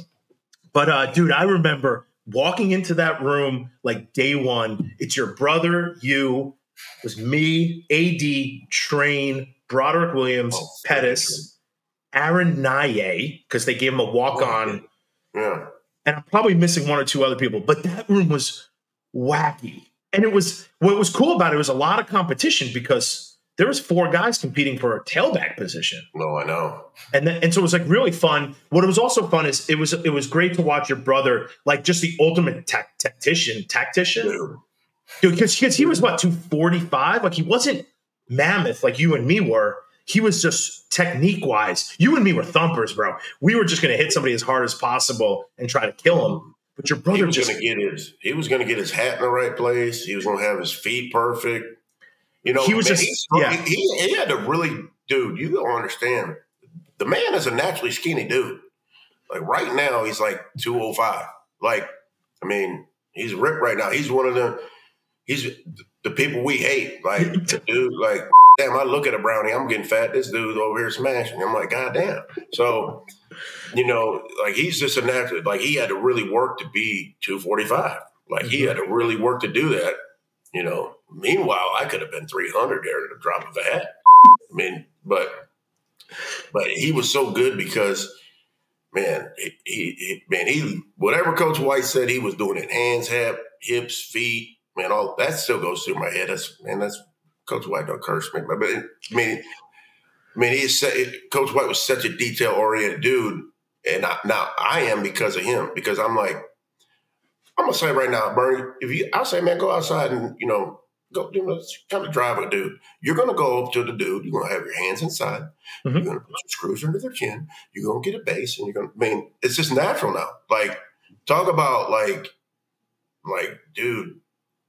But uh, dude, I remember walking into that room like day one. It's your brother, you, it was me, A D, Train, Broderick Williams, Oh, Pettis, Aaron Nye, because they gave him a walk on. yeah. And I'm probably missing one or two other people, but that room was wacky. And it was, what was cool about it was a lot of competition because there was four guys competing for a tailback position. No, I know. And then, and so it was like really fun. What was also fun is it was it was great to watch your brother, like just the ultimate tac- tactician, tactician. Dude. Dude, because he was what, two forty-five? Like he wasn't mammoth like you and me were. He was just technique wise. You and me were thumpers, bro. We were just going to hit somebody as hard as possible and try to kill him. But your He brother was just gonna get his. He was gonna get his hat in the right place. He was gonna have his feet perfect. You know, He was man, just- he's- yeah. he, he, he had to really, dude. You don't understand. The man is a naturally skinny dude. Like right now, he's like two oh five. Like, I mean, he's ripped right now. He's one of the. He's the people we hate. Like, the dude, like, damn. I look at a brownie. I'm getting fat. This dude's over here smashing. I'm like, god damn. So, you know, like he's just a natural. Like he had to really work to be two forty-five. Like he had to really work to do that. You know, meanwhile, I could have been three hundred there at a drop of a hat. I mean, but but he was so good because, man, he, he, he man, he whatever Coach White said he was doing it, hands, hip, hips, feet, man, all that still goes through my head. That's man, that's Coach White don't curse me, but, but I mean, I mean, he's Coach White was such a detail oriented dude, and I, now I am because of him because I'm like. I'm gonna say right now, Bernie, if you, I'll say, man, go outside and, you know, go, you know, kind of drive a dude. You're gonna go up to the dude. You're gonna have your hands inside. Mhm. You're gonna put your screws under their chin. You're gonna get a base, and you're gonna. I mean, it's just natural now. Like, talk about like, like, dude,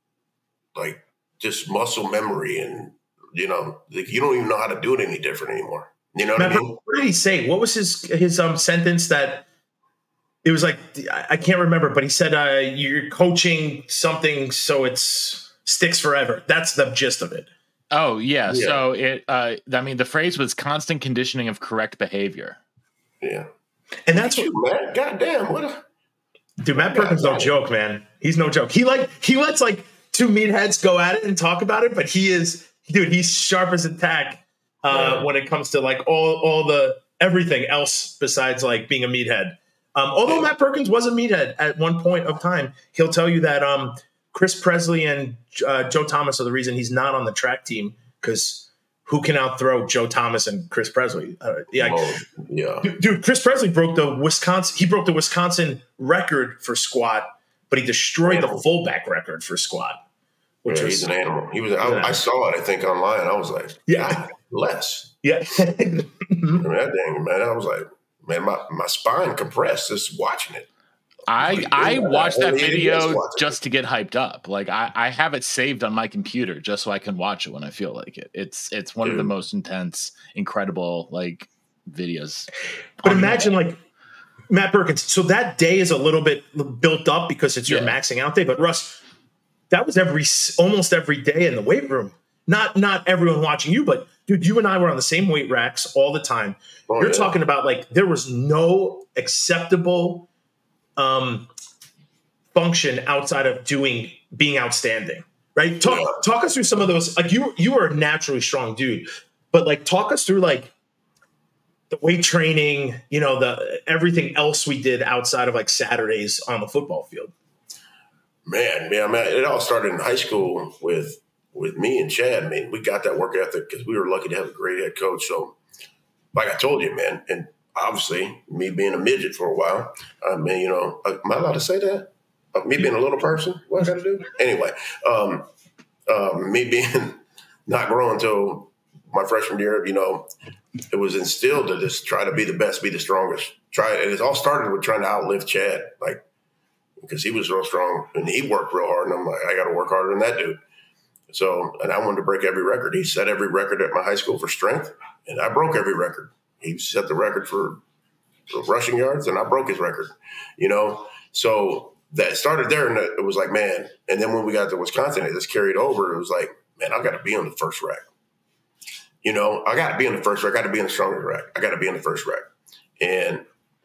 like just muscle memory, and you know, like you don't even know how to do it any different anymore. You know what Remember, I mean? what did he say? What was his his um sentence that it was like? I I can't remember, but he said, uh, "You're coaching something, so it's sticks forever." That's the gist of it. Oh yeah. Yeah. So it. Uh, I mean, the phrase was constant conditioning of correct behavior. Yeah. And that's That's what, you, man. God damn, what a dude. Matt Perkins, no joke, man. He's no joke. He like he lets like two meatheads go at it and talk about it, but he is, dude. He's sharp as a tack uh, Yeah. when it comes to like all all the everything else besides like being a meathead. Um, although Matt Perkins was a meathead at one point of time, he'll tell you that um, Chris Presley and uh, Joe Thomas are the reason he's not on the track team because who can outthrow Joe Thomas and Chris Presley? Uh, yeah, oh, yeah. dude, dude, Chris Presley broke the Wisconsin. He broke the Wisconsin record for squat, but he destroyed the fullback record for squat. Which Yeah, was, he's an animal. He was. Yeah. I, I saw it. I think online. I was like, Yeah. God, less. yeah. I mean, that dang man. I was like, man, my, my spine compressed just watching it. I Like, I yeah, watched that only idiots video watch it. just to get hyped up. Like I, I have it saved on my computer just so I can watch it when I feel like it. It's it's one of the Dude. most intense, incredible like videos. But imagine like Matt Perkins. So that day is a little bit built up because it's your Yeah. maxing out day. But Russ, that was every almost every day in the weight room. Not not everyone watching you, but dude, you and I were on the same weight racks all the time. Oh, You're yeah. talking about like there was no acceptable um, function outside of doing being outstanding, right? Talk Yeah. talk us through some of those. Like you you are a naturally strong dude, but like talk us through like the weight training, you know, the everything else we did outside of like Saturdays on the football field. Man, yeah, man. It all started in high school with with me and Chad. I mean, we got that work ethic because we were lucky to have a great head coach. So, like I told you, man, and obviously me being a midget for a while, I mean, you know, am I allowed to say that? Uh, me being a little person, what I got to do? Anyway, um, um, me being not growing until my freshman year, you know, it was instilled to just try to be the best, be the strongest. Try, and it all started with trying to outlive Chad, like because he was real strong and he worked real hard, and I'm like, I got to work harder than that dude. So, and I wanted to break every record. He set every record at my high school for strength, and I broke every record. He set the record for rushing yards, and I broke his record, you know? So that started there, and it was like, man. And then when we got to Wisconsin, it just carried over. It was like, man, I got to be on the first rack. You know, I got to be in the first rack. I got to be in the strongest rack. I got to be in the first rack. And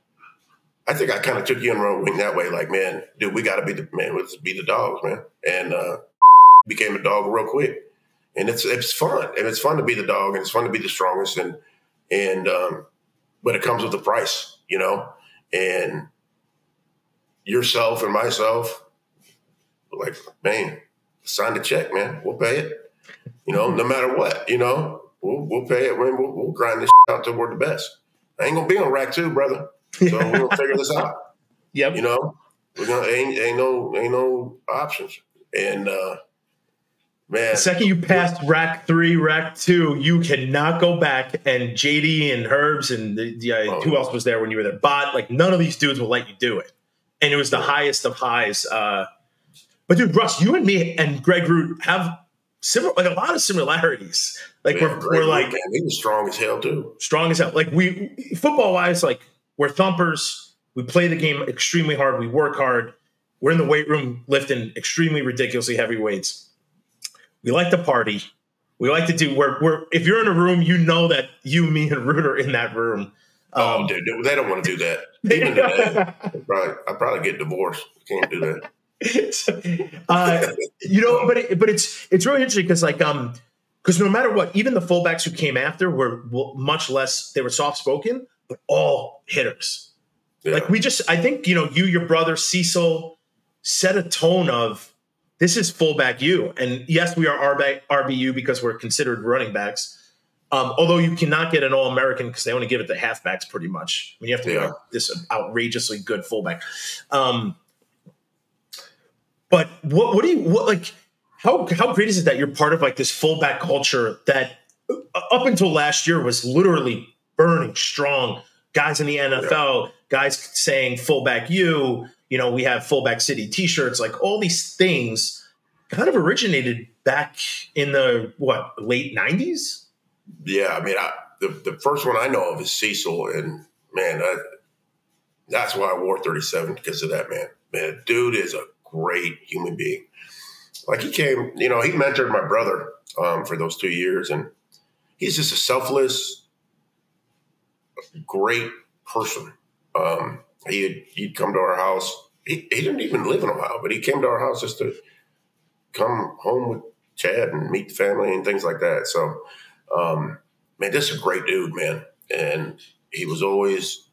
I think I kind of took you in the wrong wing that way. Like, man, dude, we got to be the man. Let's be the dogs, man. And uh, became a dog real quick. And it's it's fun, and it's fun to be the dog, and it's fun to be the strongest. And and um, but it comes with a price, you know. And yourself and myself, like, man, sign the check, man. We'll pay it, you know, no matter what, you know. We'll, we'll pay it. We'll, we'll grind this out till we're the best. I ain't gonna be on rack two, brother. So we're gonna figure this out. Yep. You know, we're gonna ain't ain't no ain't no options. And uh, man, the second you passed rack three, rack two, you cannot go back. And J D and Herbs and the, the, uh, oh, who else was there when you were there? Bot, like none of these dudes will let you do it. And it was the highest of highs. Uh, but dude, Russ, you and me and Greg Root have similar, like a lot of similarities. Like yeah, we're, we're like, man, he was strong as hell too. Strong as hell. Like we, football wise, like we're thumpers. We play the game extremely hard. We work hard. We're in the weight room lifting extremely ridiculously heavy weights. We like to party. We like to do. We're, we're if you're in a room, you know that you, me, and Root are in that room. Oh, Um, dude, they don't want to do that. Even today, I'd probably, I'd probably get divorced. Can't do that. uh, you know, but it, but it's it's really interesting because like um because no matter what, even the fullbacks who came after were much less. They were soft spoken, but all hitters. Yeah. Like we just, I think you know, you, your brother Cecil set a tone of this is fullback you, and yes, we are R B U because we're considered running backs. Um, although you cannot get an All-American because they only give it to halfbacks pretty much. I mean, you have to Yeah. be like this outrageously good fullback. Um, but what, what do you, what, like, how, how great is it that you're part of like this fullback culture that uh, up until last year was literally burning strong? Guys in the N F L, yeah. guys saying fullback you, you know, we have fullback city t-shirts, like all these things kind of originated back in the, what, late nineties? Yeah, I mean, I, the the first one I know of is Cecil, and man, I, that's why I wore thirty-seven because of that man. Man, dude is a great human being. Like he came, you know, he mentored my brother um, for those two years, and he's just a selfless, great person. Um, he'd he'd come to our house. He, he didn't even live in Ohio, but he came to our house just to come home with Chad and meet the family and things like that. So. Um, man, this is a great dude, man. And he was always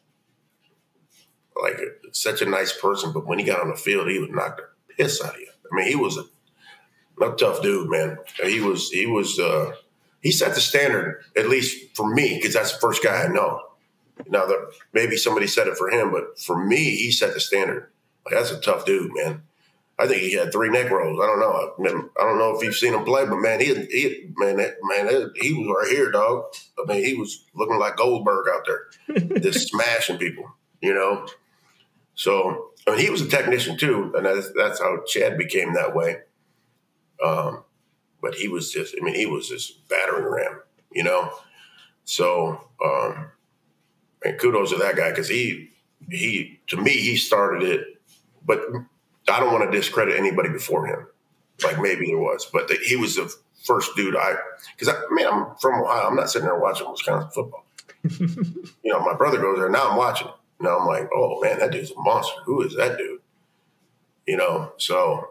like a, such a nice person, but when he got on the field, he would knock the piss out of you. I mean, he was a, a tough dude, man. He was, he was, uh, he set the standard, at least for me, because that's the first guy I know. Now, that maybe somebody said it for him, but for me, he set the standard. Like, that's a tough dude, man. I think he had three neck rolls. I don't know. I, mean, I don't know if you've seen him play, but man, he, he man, that, man, that, he was right here, dog. I mean, he was looking like Goldberg out there, just smashing people, you know. So, I mean, he was a technician too, and that's that's how Chad became that way. Um, but he was just, I mean, he was just battering ram, you know. So, um, and kudos to that guy because he he to me he started it, but. I don't want to discredit anybody before him, like maybe there was, but the, he was the first dude I, because I, I mean, I'm from Ohio. I'm not sitting there watching Wisconsin football. You know, my brother goes there. Now I'm watching it. Now I'm like, oh, man, that dude's a monster. Who is that dude? You know, so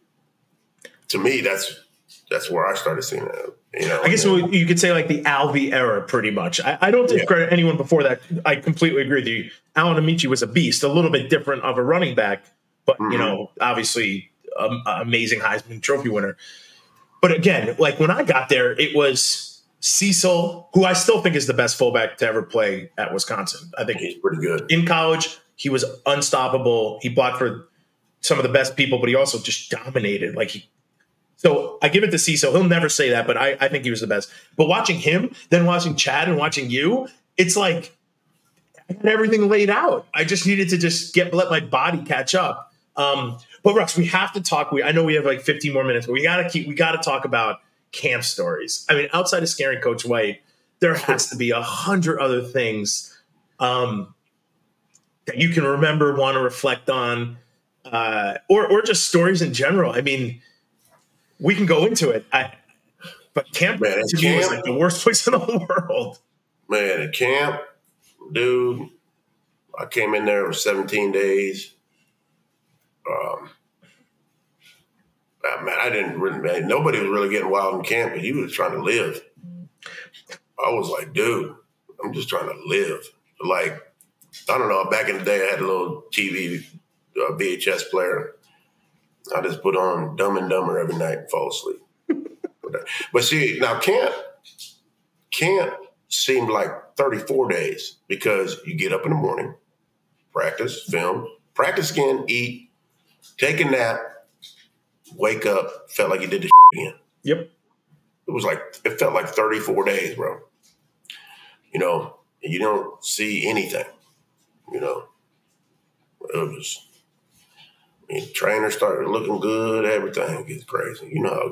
to me, that's that's where I started seeing it. You know, I guess and, you could say like the Alvey era pretty much. I, I don't discredit yeah. anyone before that. I completely agree with you. Alan Amici was a beast, a little bit different of a running back. But, you know, obviously um, amazing Heisman Trophy winner. But again, like when I got there, it was Cecil, who I still think is the best fullback to ever play at Wisconsin. I think he's pretty good. In college, he was unstoppable. He blocked for some of the best people, but he also just dominated. Like he, so I give it to Cecil. He'll never say that, but I, I think he was the best. But watching him, then watching Chad and watching you, it's like I had everything laid out. I just needed to just get let my body catch up. Um, but Russ, we have to talk. We I know we have like fifteen more minutes, but we gotta keep. We gotta talk about camp stories. I mean, outside of scaring Coach White, there has to be a hundred other things. Um, that you can remember, want to reflect on, uh, or or just stories in general? I mean, we can go into it. I, but camp Man, to me camp, was like the worst place in the world. Man, at camp, dude, I came in there for seventeen days. Um, man, I didn't really, man, nobody was really getting wild in camp, but he was trying to live. I was like, dude, I'm just trying to live. Like, I don't know, back in the day, I had a little T V uh, V H S player. I just put on Dumb and Dumber every night and fall asleep. But see, now camp, camp seemed like thirty-four days because you get up in the morning, practice, film, practice again, eat, take a nap, wake up, felt like you did the again. Yep. It was like, it felt like thirty-four days, bro. You know, and you don't see anything, you know. It was, I mean, trainers started looking good, everything gets crazy. You know how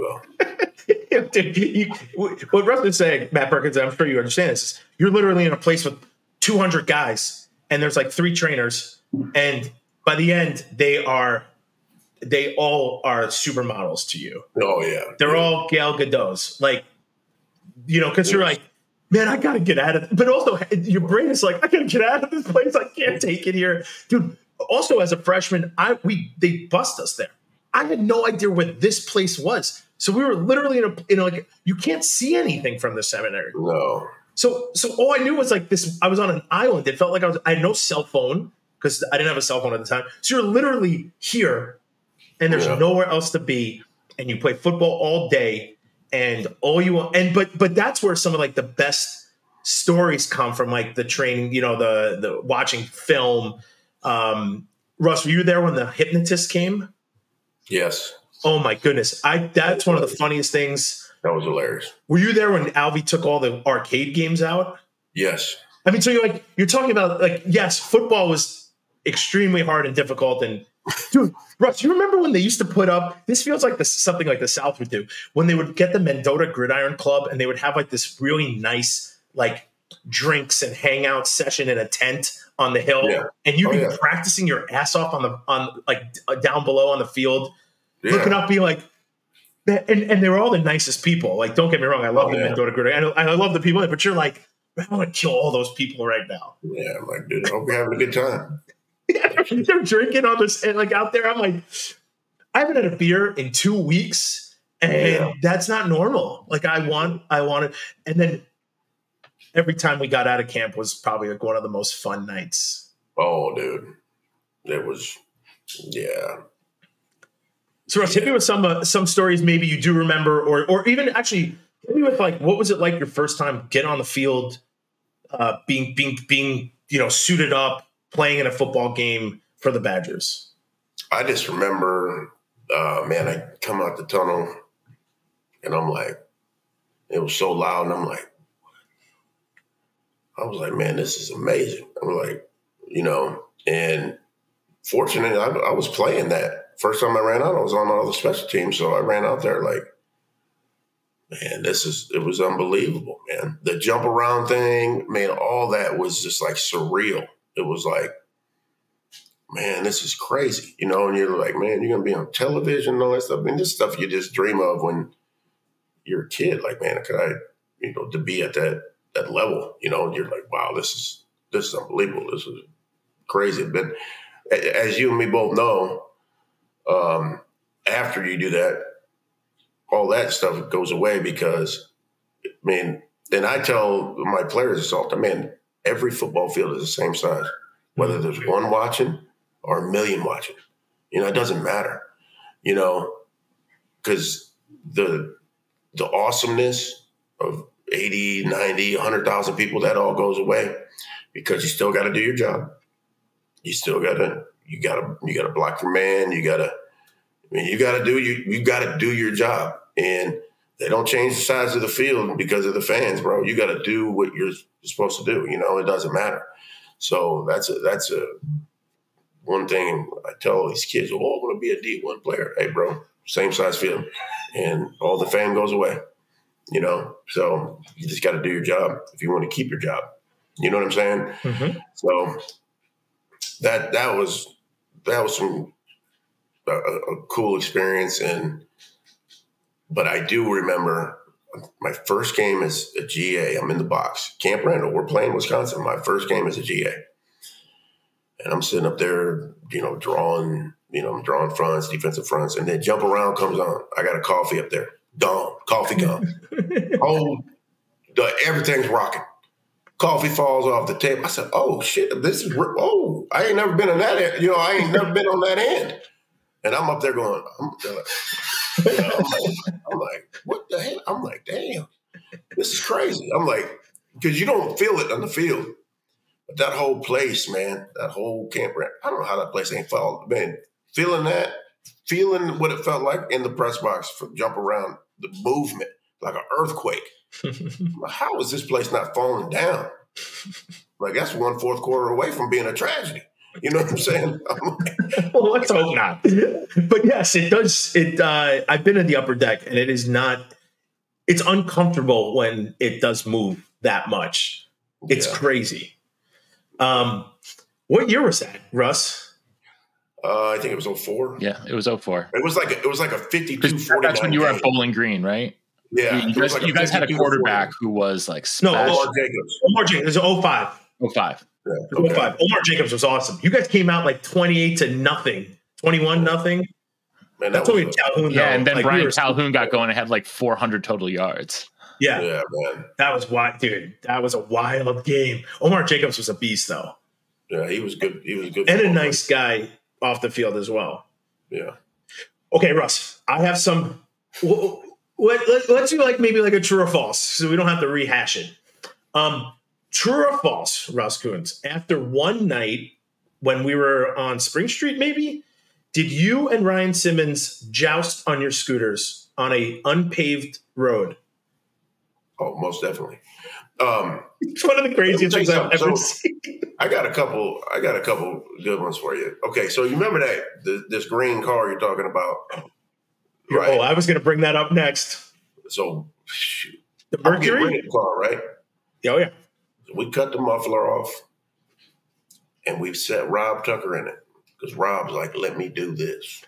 it goes. Dude, you, what Russ is saying, Matt Perkins, I'm sure you understand this, is you're literally in a place with two hundred guys, and there's like three trainers, and by the end, they are, they all are supermodels to you. Oh, yeah. They're yeah. all Gal Gadots. Like, you know, because you're like, man, I got to get out of it. But also, your brain is like, I got to get out of this place. I can't take it here. Dude, also as a freshman, I we they bust us there. I had no idea what this place was. So we were literally in a, in a, like, you can't see anything from the seminary. No. So so all I knew was like this, I was on an island. It felt like I was, I had no cell phone because I didn't have a cell phone at the time. So you're literally here and there's Yeah. nowhere else to be. And you play football all day and all you want. And, but, but that's where some of like the best stories come from, like the training, you know, the, the watching film. Um, Russ, were you there when the hypnotist came? Yes. Oh my goodness. I, that's one of the funniest things. That was hilarious. Were you there when Alvy took all the arcade games out? Yes. I mean, so you're like, you're talking about like, yes, football was extremely hard and difficult. And dude, Russ, you remember when they used to put up, this feels like this, something like the South would do, when they would get the Mendota Gridiron Club and they would have like this really nice, like drinks and hangout session in a tent on the hill. Yeah. And you'd Oh, be yeah. practicing your ass off on the, on like down below on the field, Yeah. looking up, being like, and, and they were all the nicest people. Like, don't get me wrong. I love Oh, the yeah. Mendota Gridiron. I, I love the people, but you're like, I want to kill all those people right now. Yeah, I'm like, dude, I hope you're having a good time. They're drinking on this and like out there. I'm like, I haven't had a beer in two weeks, and Yeah. that's not normal. Like I want, I wanted, and then every time we got out of camp was probably like one of the most fun nights. Oh, dude. It was, yeah. So Russ, hit me with some uh, some stories maybe you do remember, or or even actually hit me with like, what was it like your first time getting on the field, uh, being being being you know suited up, playing in a football game for the Badgers? I just remember, uh, man, I come out the tunnel and I'm like, it was so loud. And I'm like, I was like, man, this is amazing. I'm like, you know, and fortunately, I, I was playing that. First time I ran out, I was on all the special teams. So I ran out there like, man, this is, it was unbelievable, man. The jump around thing, man, all that was just like surreal. It was like, man, this is crazy, you know, and you're like, man, you're going to be on television and all that stuff. I mean, this stuff you just dream of when you're a kid. Like, man, could I, you know, to be at that, that level, you know, you're like, wow, this is, this is unbelievable. This is crazy. But as you and me both know, um, after you do that, all that stuff goes away because, I mean, and I tell my players this all the time, man, every football field is the same size, whether there's one watching or a million watching. You know, it doesn't matter, you know, because the the awesomeness of eighty, ninety, one hundred thousand people, that all goes away because you still got to do your job. You still got to, you got to, you got to block your man. You got to, I mean, you got to do, you, you got to do your job. And they don't change the size of the field because of the fans, bro. You got to do what you're supposed to do. You know, it doesn't matter. So that's a, that's a, one thing I tell all these kids, oh, I want to be a D one player. Hey, bro, same size field. And all the fame goes away, you know? So you just got to do your job if you want to keep your job. You know what I'm saying? Mm-hmm. So that that was that was some a, a cool experience. And but I do remember my first game as a G A. I'm in the box, Camp Randall. We're playing Wisconsin. My first game as a G A, and I'm sitting up there, you know, drawing, you know, I'm drawing fronts, defensive fronts, and then Jump Around comes on. I got a coffee up there, gone, coffee gone. oh, the, everything's rocking. Coffee falls off the table. I said, "Oh shit, this is oh, I ain't never been on that end. You know, I ain't never been on that end." And I'm up there going, I'm, you know, I'm, like, I'm like, what the hell? I'm like, damn, this is crazy. I'm like, because you don't feel it on the field. But that whole place, man, that whole camp, I don't know how that place ain't felt. Man, feeling that, feeling what it felt like in the press box for Jump Around, the movement, like an earthquake. How is this place not falling down? Like, that's one fourth quarter away from being a tragedy. You know what I'm saying? I'm like, well, let's hope not. But yes, it does. It. Uh, I've been in the upper deck, and it is not. It's uncomfortable when it does move that much. It's yeah. crazy. Um, what year was that, Russ? Uh, I think it was oh four. Yeah, it was oh four. It was like a, it was like a fifty-two forty-nine. That's when you were game. at Bowling Green, right? Yeah, you guys, like you guys had a quarterback who was like no special. Omar Jacobs. Omar Jacobs. It was oh five. oh five. Yeah, okay. oh five. Omar Jacobs was awesome. You guys came out like twenty-eight to nothing, twenty-one nothing. Man, that That's what Calhoun. Yeah, though. and then like, Brian we Calhoun got going and had like four hundred total yards. Yeah, yeah, man. That was wild, dude. That was a wild game. Omar Jacobs was a beast, though. Yeah, he was good. He was good, and a nice guy off the field as well. Yeah. Okay, Russ. I have some. Well, let, let, let's do like maybe like a true or false, so we don't have to rehash it. Um, true or false, Russ Kuhns? After one night when we were on Spring Street, maybe, did you and Ryan Simmons joust on your scooters on a unpaved road? Oh, most definitely. Um, it's one of the craziest things I've ever so, seen. I got a couple. I got a couple good ones for you. Okay, so you remember that the, this green car you're talking about? Right. Oh, I was going to bring that up next. So, shoot. The Mercury the car, right? Oh yeah. So we cut the muffler off, and we set Rob Tucker in it because Rob's like, "Let me do this."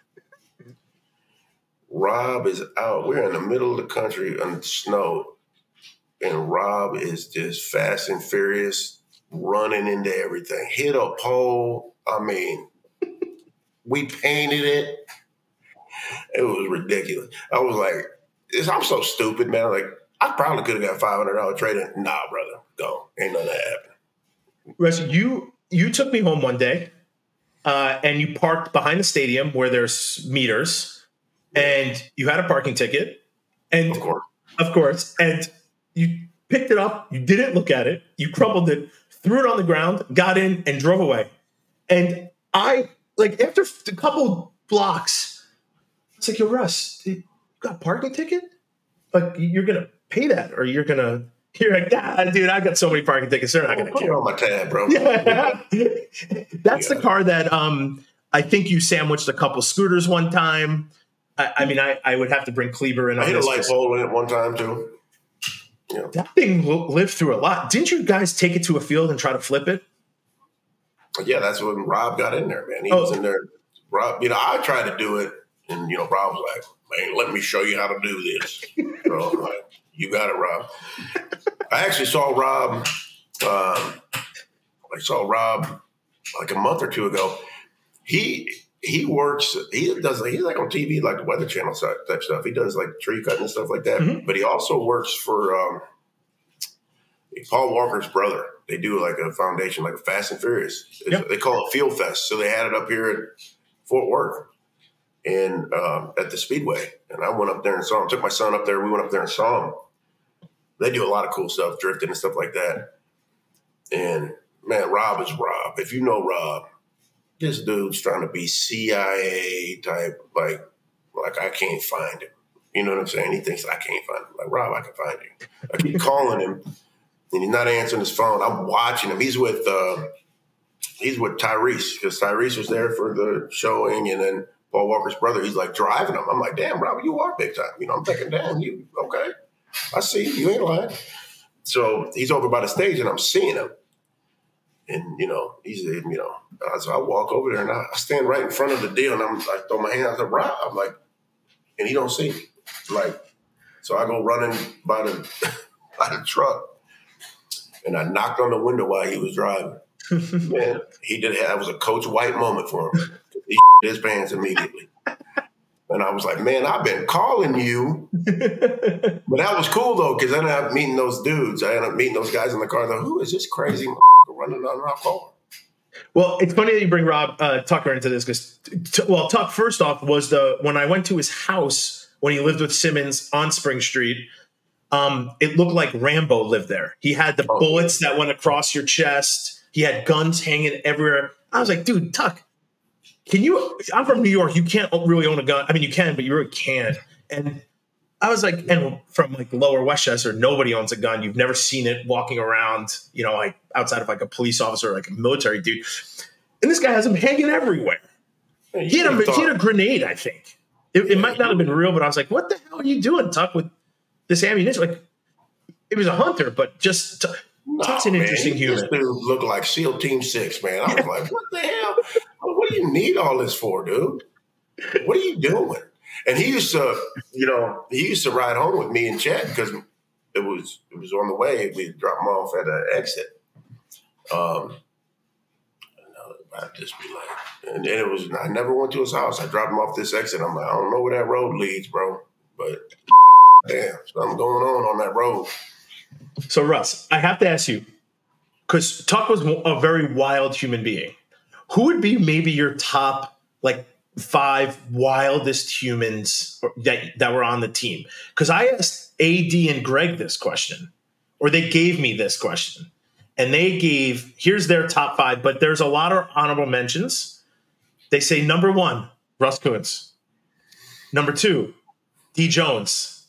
Rob is out. We're in the middle of the country on the snow, and Rob is just fast and furious, running into everything. Hit a pole. I mean, we painted it. It was ridiculous. I was like, I'm so stupid, man. Like, I probably could have got five hundred dollars trade-in. Nah, brother, go. Ain't none of that happening. Russ, you, you took me home one day, uh, and you parked behind the stadium where there's meters, and you had a parking ticket. And of course. Of course. And you picked it up. You didn't look at it. You crumpled it, threw it on the ground, got in, and drove away. And I, like, after a couple blocks, it's like, yo, Russ, you got a parking ticket? Like, you're going to pay that, or you're going to, you're like, ah, dude, I got so many parking tickets. They're not going to care. On my tab, bro. Yeah. That's yeah. the car that um, I think you sandwiched a couple scooters one time. I, I mean, I, I would have to bring Kleber in. I on hit this a light pole in it one time, too. Yeah. That thing lived through a lot. Didn't you guys take it to a field and try to flip it? Yeah, that's when Rob got in there, man. He oh. was in there. Rob, you know, I tried to do it. And, you know, Rob was like, man, let me show you how to do this. So I'm like, you got it, Rob. I actually saw Rob, um, I saw Rob like a month or two ago. He he works, he does, he's like on T V, like the Weather Channel type stuff. He does like tree cutting and stuff like that. Mm-hmm. But he also works for um, Paul Walker's brother. They do like a foundation, like a Fast and Furious. Yep. They call it Field Fest. So they had it up here in Fort Worth. And um, at the Speedway, and I went up there and saw him. Took my son up there. We went up there and saw him. They do a lot of cool stuff, drifting and stuff like that. And man, Rob is Rob. If you know Rob, this dude's trying to be C I A type, like, like I can't find him. You know what I'm saying? He thinks I can't find him. Like, Rob, I can find you. I keep calling him, and he's not answering his phone. I'm watching him. He's with uh, he's with Tyrese because Tyrese was there for the showing, and then Paul Walker's brother, he's like driving him. I'm like, damn, Rob, you are big time. You know, I'm thinking, damn, you okay? I see you. You ain't lying. So he's over by the stage, and I'm seeing him. And, you know, he said, you know, uh, so I walk over there and I, I stand right in front of the deal and I'm like, throw my hand out the rock. I'm like, and he don't see me. Like, so I go running by the, by the truck and I knocked on the window while he was driving. Man, he did have, it was a Coach White moment for him. He his pants immediately. And I was like, man, I've been calling you. But that was cool, though, because I ended up meeting those dudes. I ended up meeting those guys in the car. Like, who is this crazy running down our car? Well, it's funny that you bring Rob uh, Tucker into this because, t- well, Tuck, first off, was the when I went to his house when he lived with Simmons on Spring Street, um, it looked like Rambo lived there. He had the oh, bullets that went across your chest. He had guns hanging everywhere. I was like, dude, Tuck, can you – I'm from New York. You can't really own a gun. I mean, you can, but you really can't. And I was like – and from, like, lower Westchester, nobody owns a gun. You've never seen it walking around, you know, like outside of, like, a police officer or, like, a military dude. And this guy has them hanging everywhere. He had, a, he had a grenade, I think. It, it might not have been real, but I was like, what the hell are you doing, Tuck, with this ammunition? Like, it was a hunter, but just – Nah, Tuck's an man, interesting human. This dude looked like SEAL Team Six, man. I was like, what the hell? What do you need all this for, dude? What are you doing? And he used to, you know, he used to ride home with me and Chad because it was it was on the way. We'd drop him off at an exit. Um, I'd just be like, and then it was, I never went to his house. I dropped him off this exit. I'm like, I don't know where that road leads, bro. But damn, something going on on that road. So, Russ, I have to ask you, because Tuck was a very wild human being. Who would be maybe your top, like, five wildest humans that, that were on the team? Because I asked A D and Greg this question, or they gave me this question. And they gave, here's their top five, but there's a lot of honorable mentions. They say number one, Russ Kuntz. Number two, D. Jones.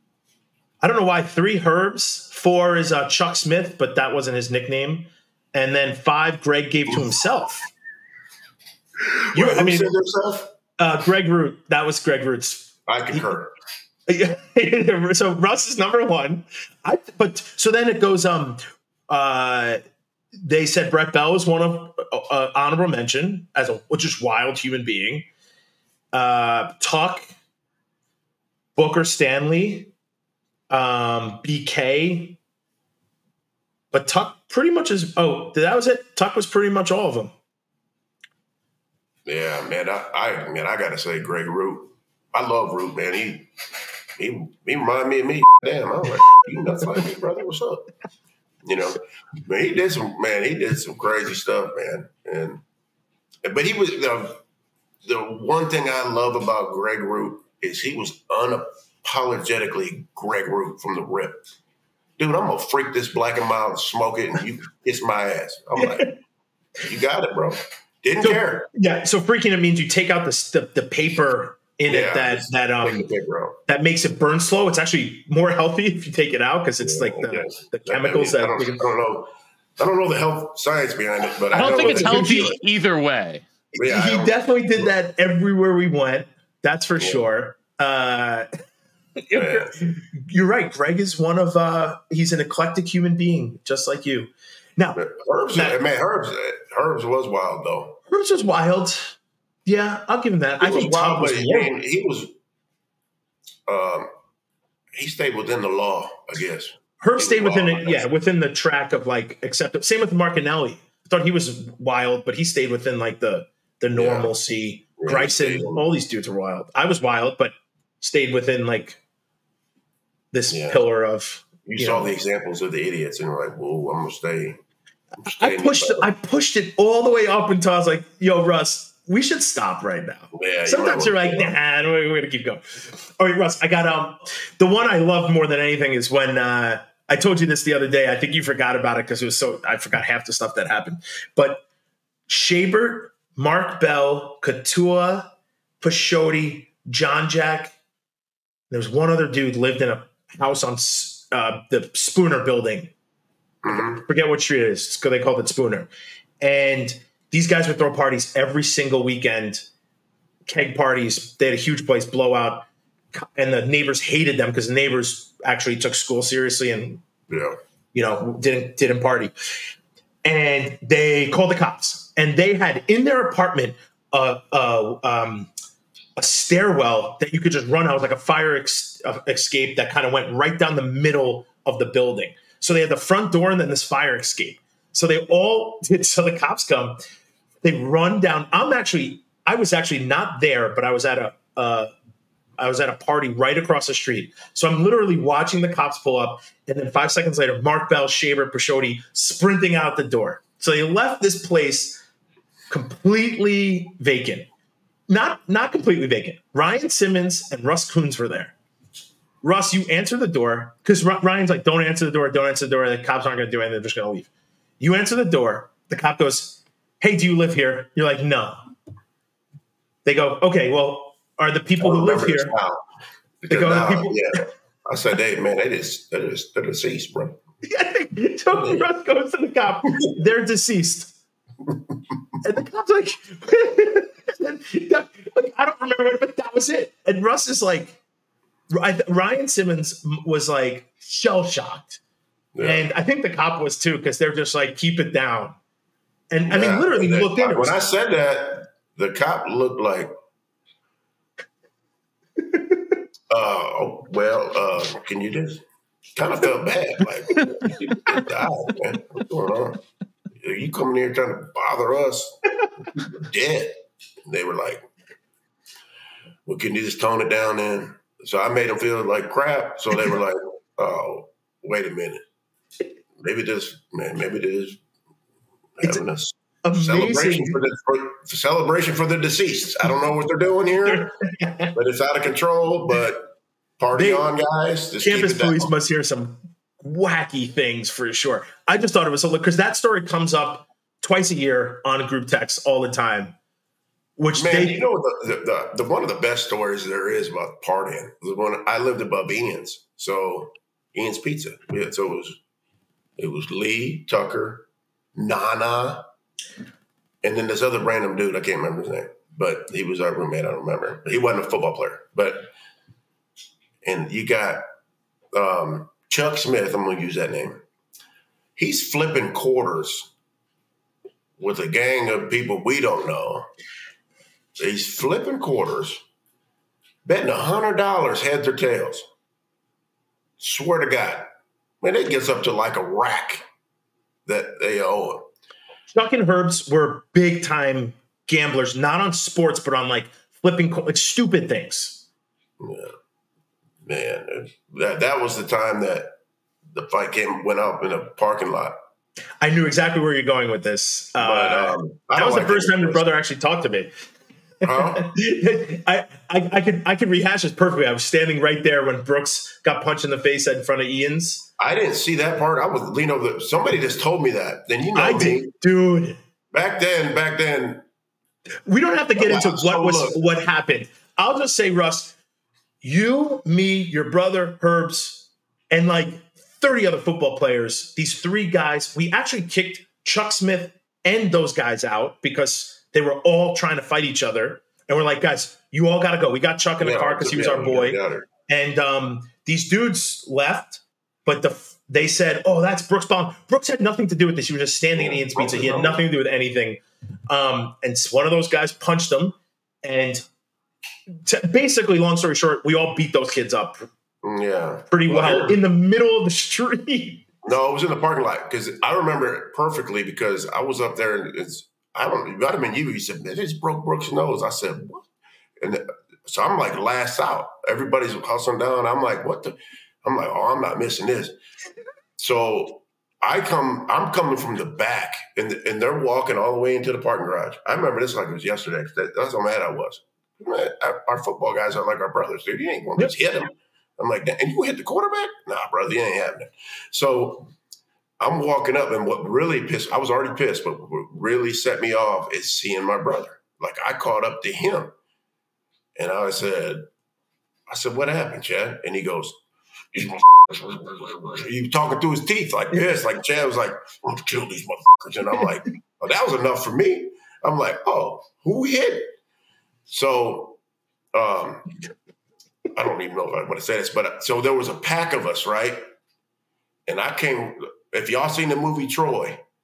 I don't know why. Three, Herbs. Four is uh, Chuck Smith, but that wasn't his nickname. And then five, Greg gave to himself. You, Wait, I mean, himself? Uh, Greg Root. That was Greg Root's. I concur. He, so Russ is number one. I, but so then it goes. Um, uh, they said Brett Bell was one of uh, honorable mention as a just wild human being. Uh, Tuck, Booker Stanley. Um, B K, but Tuck pretty much is. Oh, that was it. Tuck was pretty much all of them. Yeah, man. I, I man, I gotta say, Greg Root. I love Root, man. He, he, he remind me of me. Damn, I was like, you nuts like me, brother. What's up? You know, man. He did some, man. He did some crazy stuff, man. And but he was the the one thing I love about Greg Root is he was unapologetic. Apologetically Greg Root from the rip. Dude, I'm gonna freak this black and mild, smoke it, and you kiss my ass. I'm like, you got it, bro. Didn't so, care. Yeah, so freaking it means you take out the the, the paper in yeah, it that that um that makes it burn slow. It's actually more healthy if you take it out because it's yeah, like the, yes. the chemicals I, that mean, I, don't, I don't know. I don't know the health science behind it, but I don't I think it's healthy either way. Yeah, he definitely did that everywhere we went. That's for yeah. sure. Uh, Yeah. You're right. Greg is one of uh he's an eclectic human being, just like you. Now, Herbs, now, man, Herbs, Herbs was wild though. Herbs was wild. Yeah, I'll give him that. He I think wild, was he, I mean, he was. Um, he stayed within the law, I guess. Herb stayed within it, yeah, within the track of like acceptable. Same with Martinelli. I thought he was wild, but he stayed within like the the normalcy. Yeah. Gryson, all these dudes are wild. I was wild, but stayed within like. This yeah. pillar of you, you saw know, the examples of the idiots and you're like, whoa, I'm gonna stay. I'm I pushed it, I pushed it all the way up until I was like, yo, Russ, we should stop right now. Yeah, Sometimes you're like, nah, we're, we're gonna keep going. All right, Russ, I got um the one I love more than anything is when uh, I told you this the other day. I think you forgot about it because it was so I forgot half the stuff that happened. But Shabert, Mark Bell, Katua, Pashodi, John Jack. There was one other dude lived in a house on uh, the Spooner building. Mm-hmm. Forget what street it is because they called it Spooner. And these guys would throw parties every single weekend, keg parties. They had a huge place, blowout. And the neighbors hated them because the neighbors actually took school seriously and, yeah. you know, didn't didn't party. and they called the cops. And they had in their apartment a, a, um, a stairwell that you could just run out, like a fire ex- uh, escape that kind of went right down the middle of the building. So they had the front door and then this fire escape. So they all did. So the cops come, they run down. I'm actually, I was actually not there, but I was at a, uh, I was at a party right across the street. So I'm literally watching the cops pull up. And then five seconds later, Mark Bell, Shaver, Pashotti sprinting out the door. So they left this place completely vacant. Not, not completely vacant. Ryan Simmons and Russ Kuhns were there. Russ, you answer the door because Ryan's like, don't answer the door, don't answer the door. The cops aren't going to do anything. They're just going to leave. You answer the door. The cop goes, hey, do you live here? You're like, no. They go, okay, well, are the people who live here? They go, now, people- yeah. I said, hey, man, they just, they're, just, they're deceased, bro. So Russ goes to the cop. They're deceased. And the cop's like, I don't remember it, but that was it. And Russ is like, Ryan Simmons was like shell shocked. Yeah. And I think the cop was too, because they're just like, keep it down. And I yeah, mean, literally that, looked in. When was, I said that, the cop looked like, uh, oh, well, uh, can you just kind of felt bad. Like, you died, man. What's going on? Are you coming here trying to bother us? You're dead. And they were like, well, can you just tone it down then? So I made them feel like crap. So they were like, oh, wait a minute. Maybe this, man, maybe this having a celebration for the for, for celebration for the deceased. I don't know what they're doing here, but it's out of control. But party they, on, guys. Just campus police must hear some wacky things for sure. I just thought it was so because that story comes up twice a year on a group text all the time. Which man, they, you know, the, the, the, the one of the best stories there is about partying was when I lived above Ian's. So Ian's Pizza. Yeah, so it was it was Lee, Tucker, Nana, and then this other random dude. I can't remember his name, but he was our roommate. I don't remember. But he wasn't a football player. But and you got um, Chuck Smith. I'm going to use that name. He's flipping quarters with a gang of people we don't know. He's flipping quarters, betting one hundred dollars heads or tails. Swear to God. Man, it gets up to like a rack that they owe him. Chuck and Herbs were big-time gamblers, not on sports, but on like flipping, like stupid things. Yeah. Man, that, that was the time that the fight came went up in a parking lot. I knew exactly where you're going with this. But, uh, um, that was the like first time your brother actually talked to me. Huh? I, I I could I could rehash this perfectly. I was standing right there when Brooks got punched in the face in front of Ian's. I didn't see that part. I was leaning over. The, somebody just told me that. Then you know I me, did, dude. Back then, back then. We don't have to get into what so was look. what happened. I'll just say, Russ, you, me, your brother, Herbs, and like thirty other football players. These three guys, we actually kicked Chuck Smith and those guys out because they were all trying to fight each other. And we're like, guys, you all got to go. We got Chuck in the yeah, car because he was yeah, our boy. And um, these dudes left, but the they said, oh, that's Brooks Baum. Brooks had nothing to do with this. He was just standing yeah, in Ian's Pizza. He had nothing to do with anything. Um, and one of those guys punched him. And t- basically, long story short, we all beat those kids up yeah, pretty well, well in the middle of the street. No, it was in the parking lot because I remember it perfectly because I was up there and it's, I don't, it might have been you. He said, man, they just broke Brooks' nose. I said, what? And so I'm like last out. Everybody's hustling down. I'm like, what the? I'm like, oh, I'm not missing this. So I come, I'm coming from the back and, and they're walking all the way into the parking garage. I remember this like it was yesterday. That, that's how mad I was. Man, our football guys are like our brothers, dude. You ain't going to just hit them. I'm like, and you hit the quarterback? Nah, brother, you ain't happening. So I'm walking up, and what really pissed, I was already pissed, but what really set me off is seeing my brother. Like, I caught up to him, and I said, I said, what happened, Chad? And he goes, he was talking through his teeth like this. Like, Chad was like, I'm going to kill these motherfuckers. And I'm like, oh, that was enough for me. I'm like, oh, who hit? So, um, I don't even know if I want to say this, but so there was a pack of us, right? And I came, if y'all seen the movie Troy,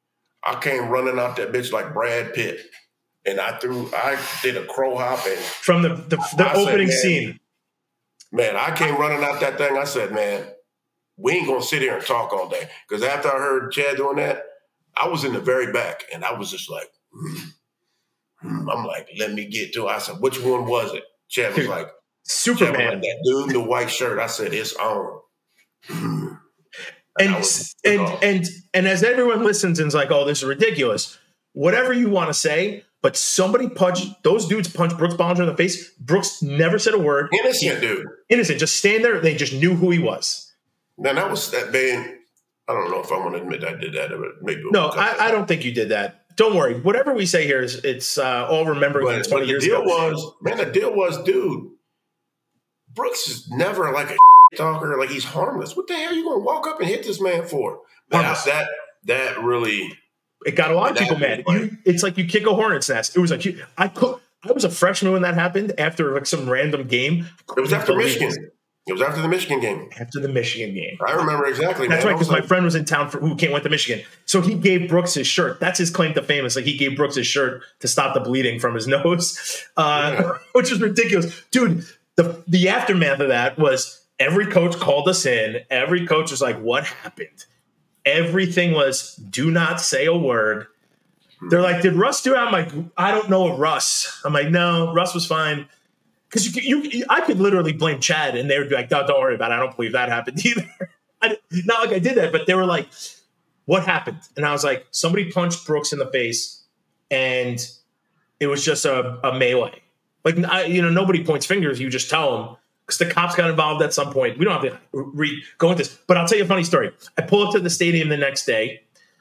I came running out that bitch like Brad Pitt. And I threw, I did a crow hop. And From the, the, the opening said, scene. Man, I came running out that thing. I said, man, we ain't going to sit here and talk all day. Because after I heard Chad doing that, I was in the very back. And I was just like, hmm. I'm like, let me get to it. I said, which one was it? Chad was like, Superman. Chad was like, that dude in the white shirt. I said, it's on. And And and, and and and as everyone listens and is like, oh, this is ridiculous. Whatever you want to say, but somebody punched, those dudes punched Brooks Bollinger in the face. Brooks never said a word. Innocent dude. Innocent. Just stand there. They just knew who he was. Man, that was that man. I don't know if I want to admit I did that. But maybe No, I, I don't think you did that. Don't worry. Whatever we say here is it's uh, all remembering But, twenty but the years deal ago. was, man, the deal was, dude, Brooks is never like a talker. Like he's harmless. What the hell are you going to walk up and hit this man for? Man, Harmless. that that really. It got a lot of That people was mad. funny. You, it's like you kick a hornet's nest. It was like you, I could. I was a freshman when that happened. After like some random game. It was after Believe Michigan. it. It was after the Michigan game. After the Michigan game. I remember exactly. That's man. right, I was because my like, friend was in town for who came went to Michigan. So he gave Brooks his shirt. That's his claim to fame. Is like he gave Brooks his shirt to stop the bleeding from his nose, uh, Yeah. which is ridiculous, dude. The the aftermath of that was every coach called us in. Every coach was like, "What happened?" Everything was, "Do not say a word." They're like, "Did Russ do it?" I'm like, "I don't know of Russ." I'm like, "No, Russ was fine." Because you, you, I could literally blame Chad, and they would be like, "Don't, don't worry about it. I don't believe that happened either." I, not like I did that, but they were like, "What happened?" And I was like, "Somebody punched Brooks in the face, and it was just a, a melee." Like, I, you know, nobody points fingers. You just tell them because the cops got involved at some point. We don't have to re- go into this, but I'll tell you a funny story. I pull up to the stadium the next day.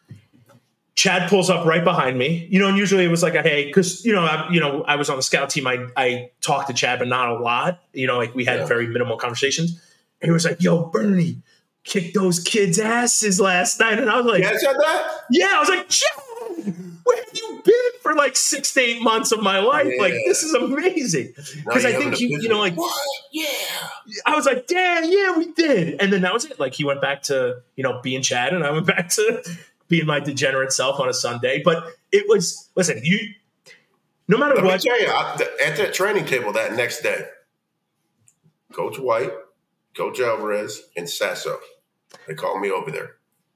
Chad pulls up right behind me, you know, and usually it was like a, hey, because, you know, I, you know, I was on the scout team. I, I talked to Chad, but not a lot, you know, like we had Yeah. very minimal conversations. And he was like, yo, Bernie, kicked those kids' asses last night. And I was like, Chad said that? yeah, I was like, Chad, where have you been for like six to eight months of my life? Yeah. Like, this is amazing. Now Because I you think having a you, you visit. know, like, What? Yeah. I was like, damn, yeah, we did. And then that was it. Like, he went back to, you know, being Chad, and I went back to being my degenerate self on a Sunday. But it was, listen, you, no matter Let what. me tell you, I, th- at that training table that next day, Coach White, Coach Alvarez, and Sasso, they called me over there.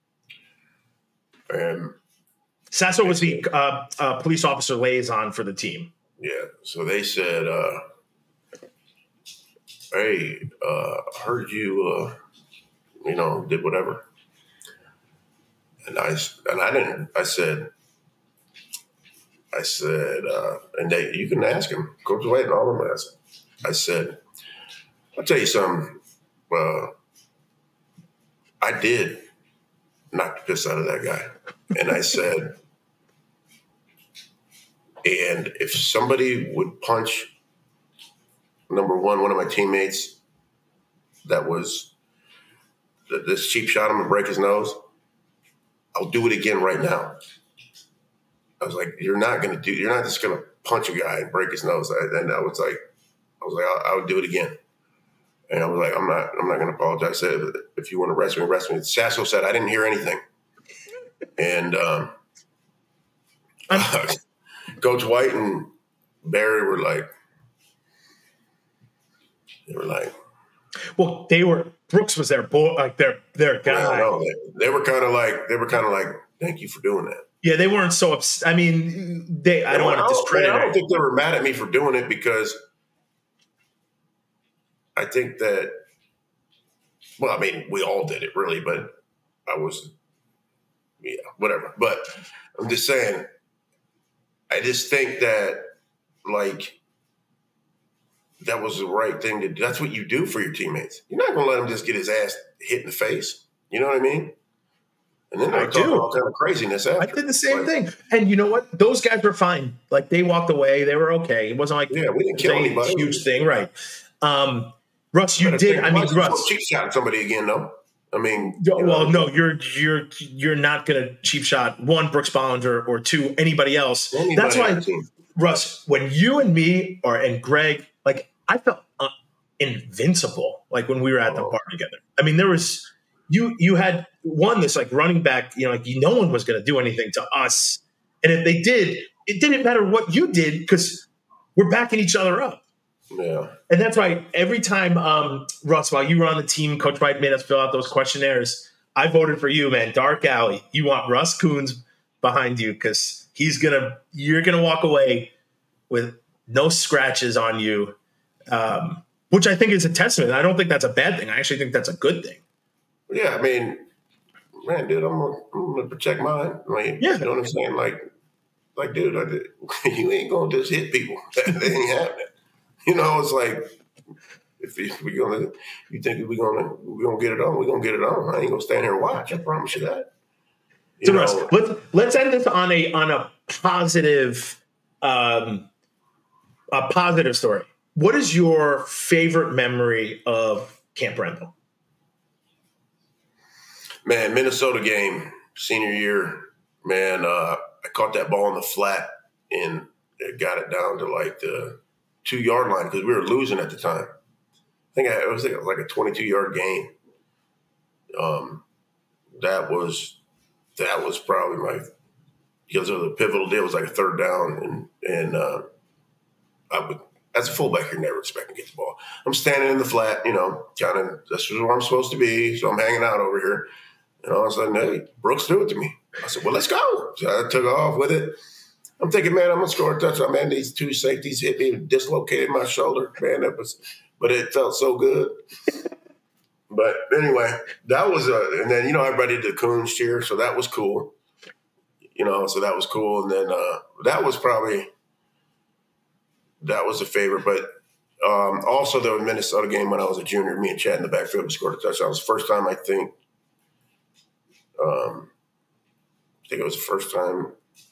And Sasso was the uh, uh, police officer liaison for the team. yeah, so they said, uh, hey, uh, heard you, uh, you know, did whatever. And I, and I didn't, I said, I said, uh, and they, you can ask him, Coach White and all of them ask him. I said, I'll tell you something. Uh, I did knock the piss out of that guy. And I said, and if somebody would punch, number one, one of my teammates that was, that this cheap shot him and break his nose, I'll do it again right now. I was like, you're not going to do, you're not just going to punch a guy and break his nose. And I was like, I was like, I, I would do it again. And I was like, I'm not, I'm not going to apologize. I said, if you want to arrest me, arrest me. Sasso said, I didn't hear anything. And um, Coach White and Barry were like, they were like, Well, they were, Brooks was their boy, like their, their guy. no, they, they were kind of like, they were kind of like, thank you for doing that. Yeah, they weren't so ups- I mean, they. I don't I want to discredit. I don't it. think they were mad at me for doing it because I think that, well, I mean, we all did it really, but I was, yeah, whatever. But I'm just saying, I just think that, like, that was the right thing to do. That's what you do for your teammates. You're not going to let him just get his ass hit in the face. You know what I mean? And then I they're talking do. all kind of craziness after. I did the same Like, thing. And you know what? Those guys were fine. Like, they walked away. They were okay. It wasn't like Yeah, we didn't kill a anybody. huge thing. Right. Um, Russ, you But did. think I mean, Russ Russ. cheap shot somebody again, though. I mean, Yo, you well, know, no, you're you're you're not going to cheap shot one Brooks Bollinger or two anybody else. anybody That's on why, the team. Russ, when you and me or and Greg, like I felt uh, invincible. Like when we were at the Oh. bar together. I mean, there was you you had one this like running back, you know, like no one was going to do anything to us, and if they did, it didn't matter what you did because we're backing each other up. Yeah, and that's why every time, um, Russ, while you were on the team, Coach White made us fill out those questionnaires. I voted for you, man. Dark alley. You want Russ Coons behind you because he's gonna. You're gonna walk away with no scratches on you, um, which I think is a testament. I don't think that's a bad thing. I actually think that's a good thing. Yeah, I mean, man, dude, I'm gonna, I'm gonna protect mine. I mean, Yeah. you know what I'm saying? Like, like, dude, I did, you ain't gonna just hit people. That ain't happening. You know, it's like if, if we gonna, you think we gonna we gonna get it on, we gonna get it on. I ain't gonna stand here and watch. I promise you that. You So know, Russ, let's let's end this on a on a positive, um, a positive story. What is your favorite memory of Camp Randall? Man, Minnesota game, senior year, man, uh, I caught that ball in the flat and it got it down to like the two-yard line because we were losing at the time. I think I, it was like a twenty-two-yard game. Um, that was that was probably my – because of the pivotal deal, it was like a third down. And, and uh, I would – as a fullback, you're never expecting to get the ball. I'm standing in the flat, you know, kind of – this is where I'm supposed to be, so I'm hanging out over here. And all of a sudden, hey, Brooks threw it to me. I said, well, let's go. So I took off with it. I'm thinking, man, I'm going to score a touchdown. Man, these two safeties hit me, dislocated my shoulder. Man, that was – but it felt so good. But anyway, that was a – and then, you know, everybody did the Coons cheer, so that was cool. You know, so that was cool. And then uh, that was probably – that was a favorite. But um, also the Minnesota game when I was a junior, me and Chad in the backfield, we scored a touchdown. It was the first time, I think – Um, I think it was the first time.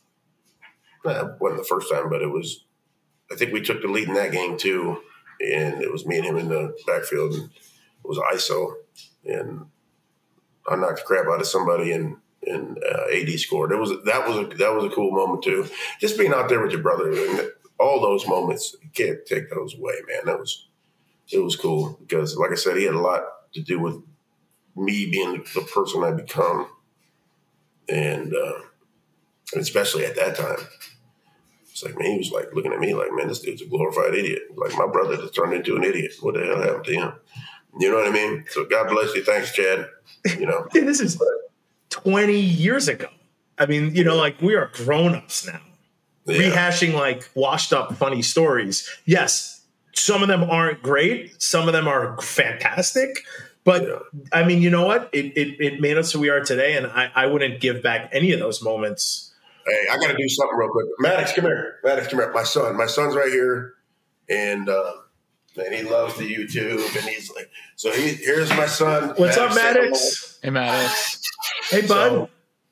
Nah, it wasn't the first time, but it was. I think we took the lead in that game too, and it was me and him in the backfield. And it was I S O, and I knocked the crap out of somebody, and and uh, A D scored. It was that was a that was a cool moment too. Just being out there with your brother, and all those moments, you can't take those away, man. That was it was cool because, like I said, he had a lot to do with me being the person I become. And uh, especially at that time, it's like, man, he was like looking at me like, man, this dude's a glorified idiot. Like my brother just turned into an idiot. What the hell happened to him? You know what I mean? So God bless you. Thanks, Chad. You know, Dude, this is twenty years ago. I mean, you know, like we are grown-ups now. Yeah. Rehashing like washed up funny stories. Yes, some of them aren't great. Some of them are fantastic. But, yeah. I mean, you know what? It, it it made us who we are today, and I, I wouldn't give back any of those moments. Hey, I got to do something real quick. Maddox, come here. Maddox, come here. My son. My son's right here, and uh, man, he loves the YouTube, and he's like, so he, here's my son. What's Maddox, up, Maddox? Hey, Maddox. Hey, bud. So,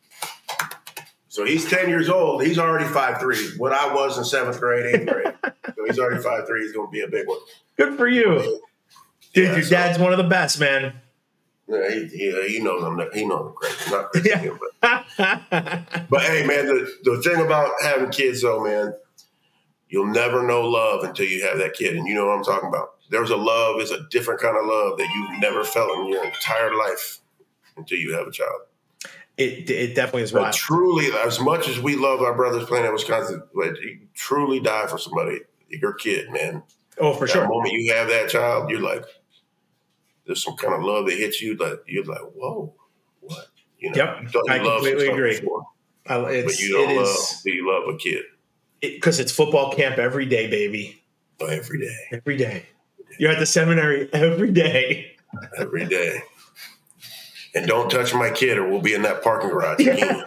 so he's ten years old. He's already five three. What I was in seventh grade, eighth grade. So he's already five three. He's going to be a big one. Good for you. Dude, yeah, your so, dad's one of the best, man. Yeah, he, he, he knows I'm not, he knows I'm crazy. I'm not crazy, Yeah. him, but, but hey, man, the, the thing about having kids, though, man, you'll never know love until you have that kid, and you know what I'm talking about. There's a love, it's a different kind of love that you've never felt in your entire life until you have a child. It it definitely is But wild. truly, as much as we love our brothers playing at Wisconsin, but you truly die for somebody, your kid, man. Oh, for that sure. moment you have that child, you're like, there's some kind of love that hits you. Like you're like, whoa, what? You know, Yep, you thought you I loved completely some agree. stuff before, I, it's, but you don't it love. is Do you love a kid? because it, it's football camp every day, baby. Oh, every day, Every day. You're at the seminary every day. every day. And don't touch my kid, or we'll be in that parking garage again.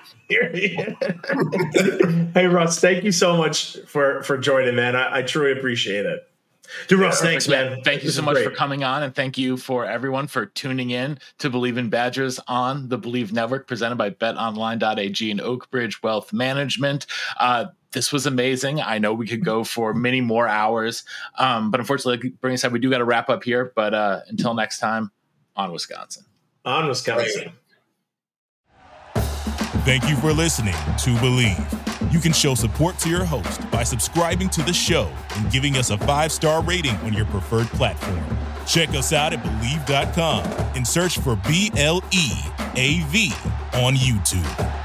Hey, Russ, thank you so much for for joining, man. I, I truly appreciate it. Dude, Russ, Yeah, thanks, Yeah, man. Thank you This so is much great. for coming on, and thank you for everyone for tuning in to Believe in Badgers on the Believe Network, presented by bet online dot a g and Oakbridge Wealth Management. Uh, this was amazing. I know we could go for many more hours, um, but unfortunately, like Brittany said, we do got to wrap up here. But uh, until next time, on Wisconsin. On Wisconsin. Thank you for listening to Believe. You can show support to your host by subscribing to the show and giving us a five-star rating on your preferred platform. Check us out at Believe dot com and search for B L E A V on YouTube.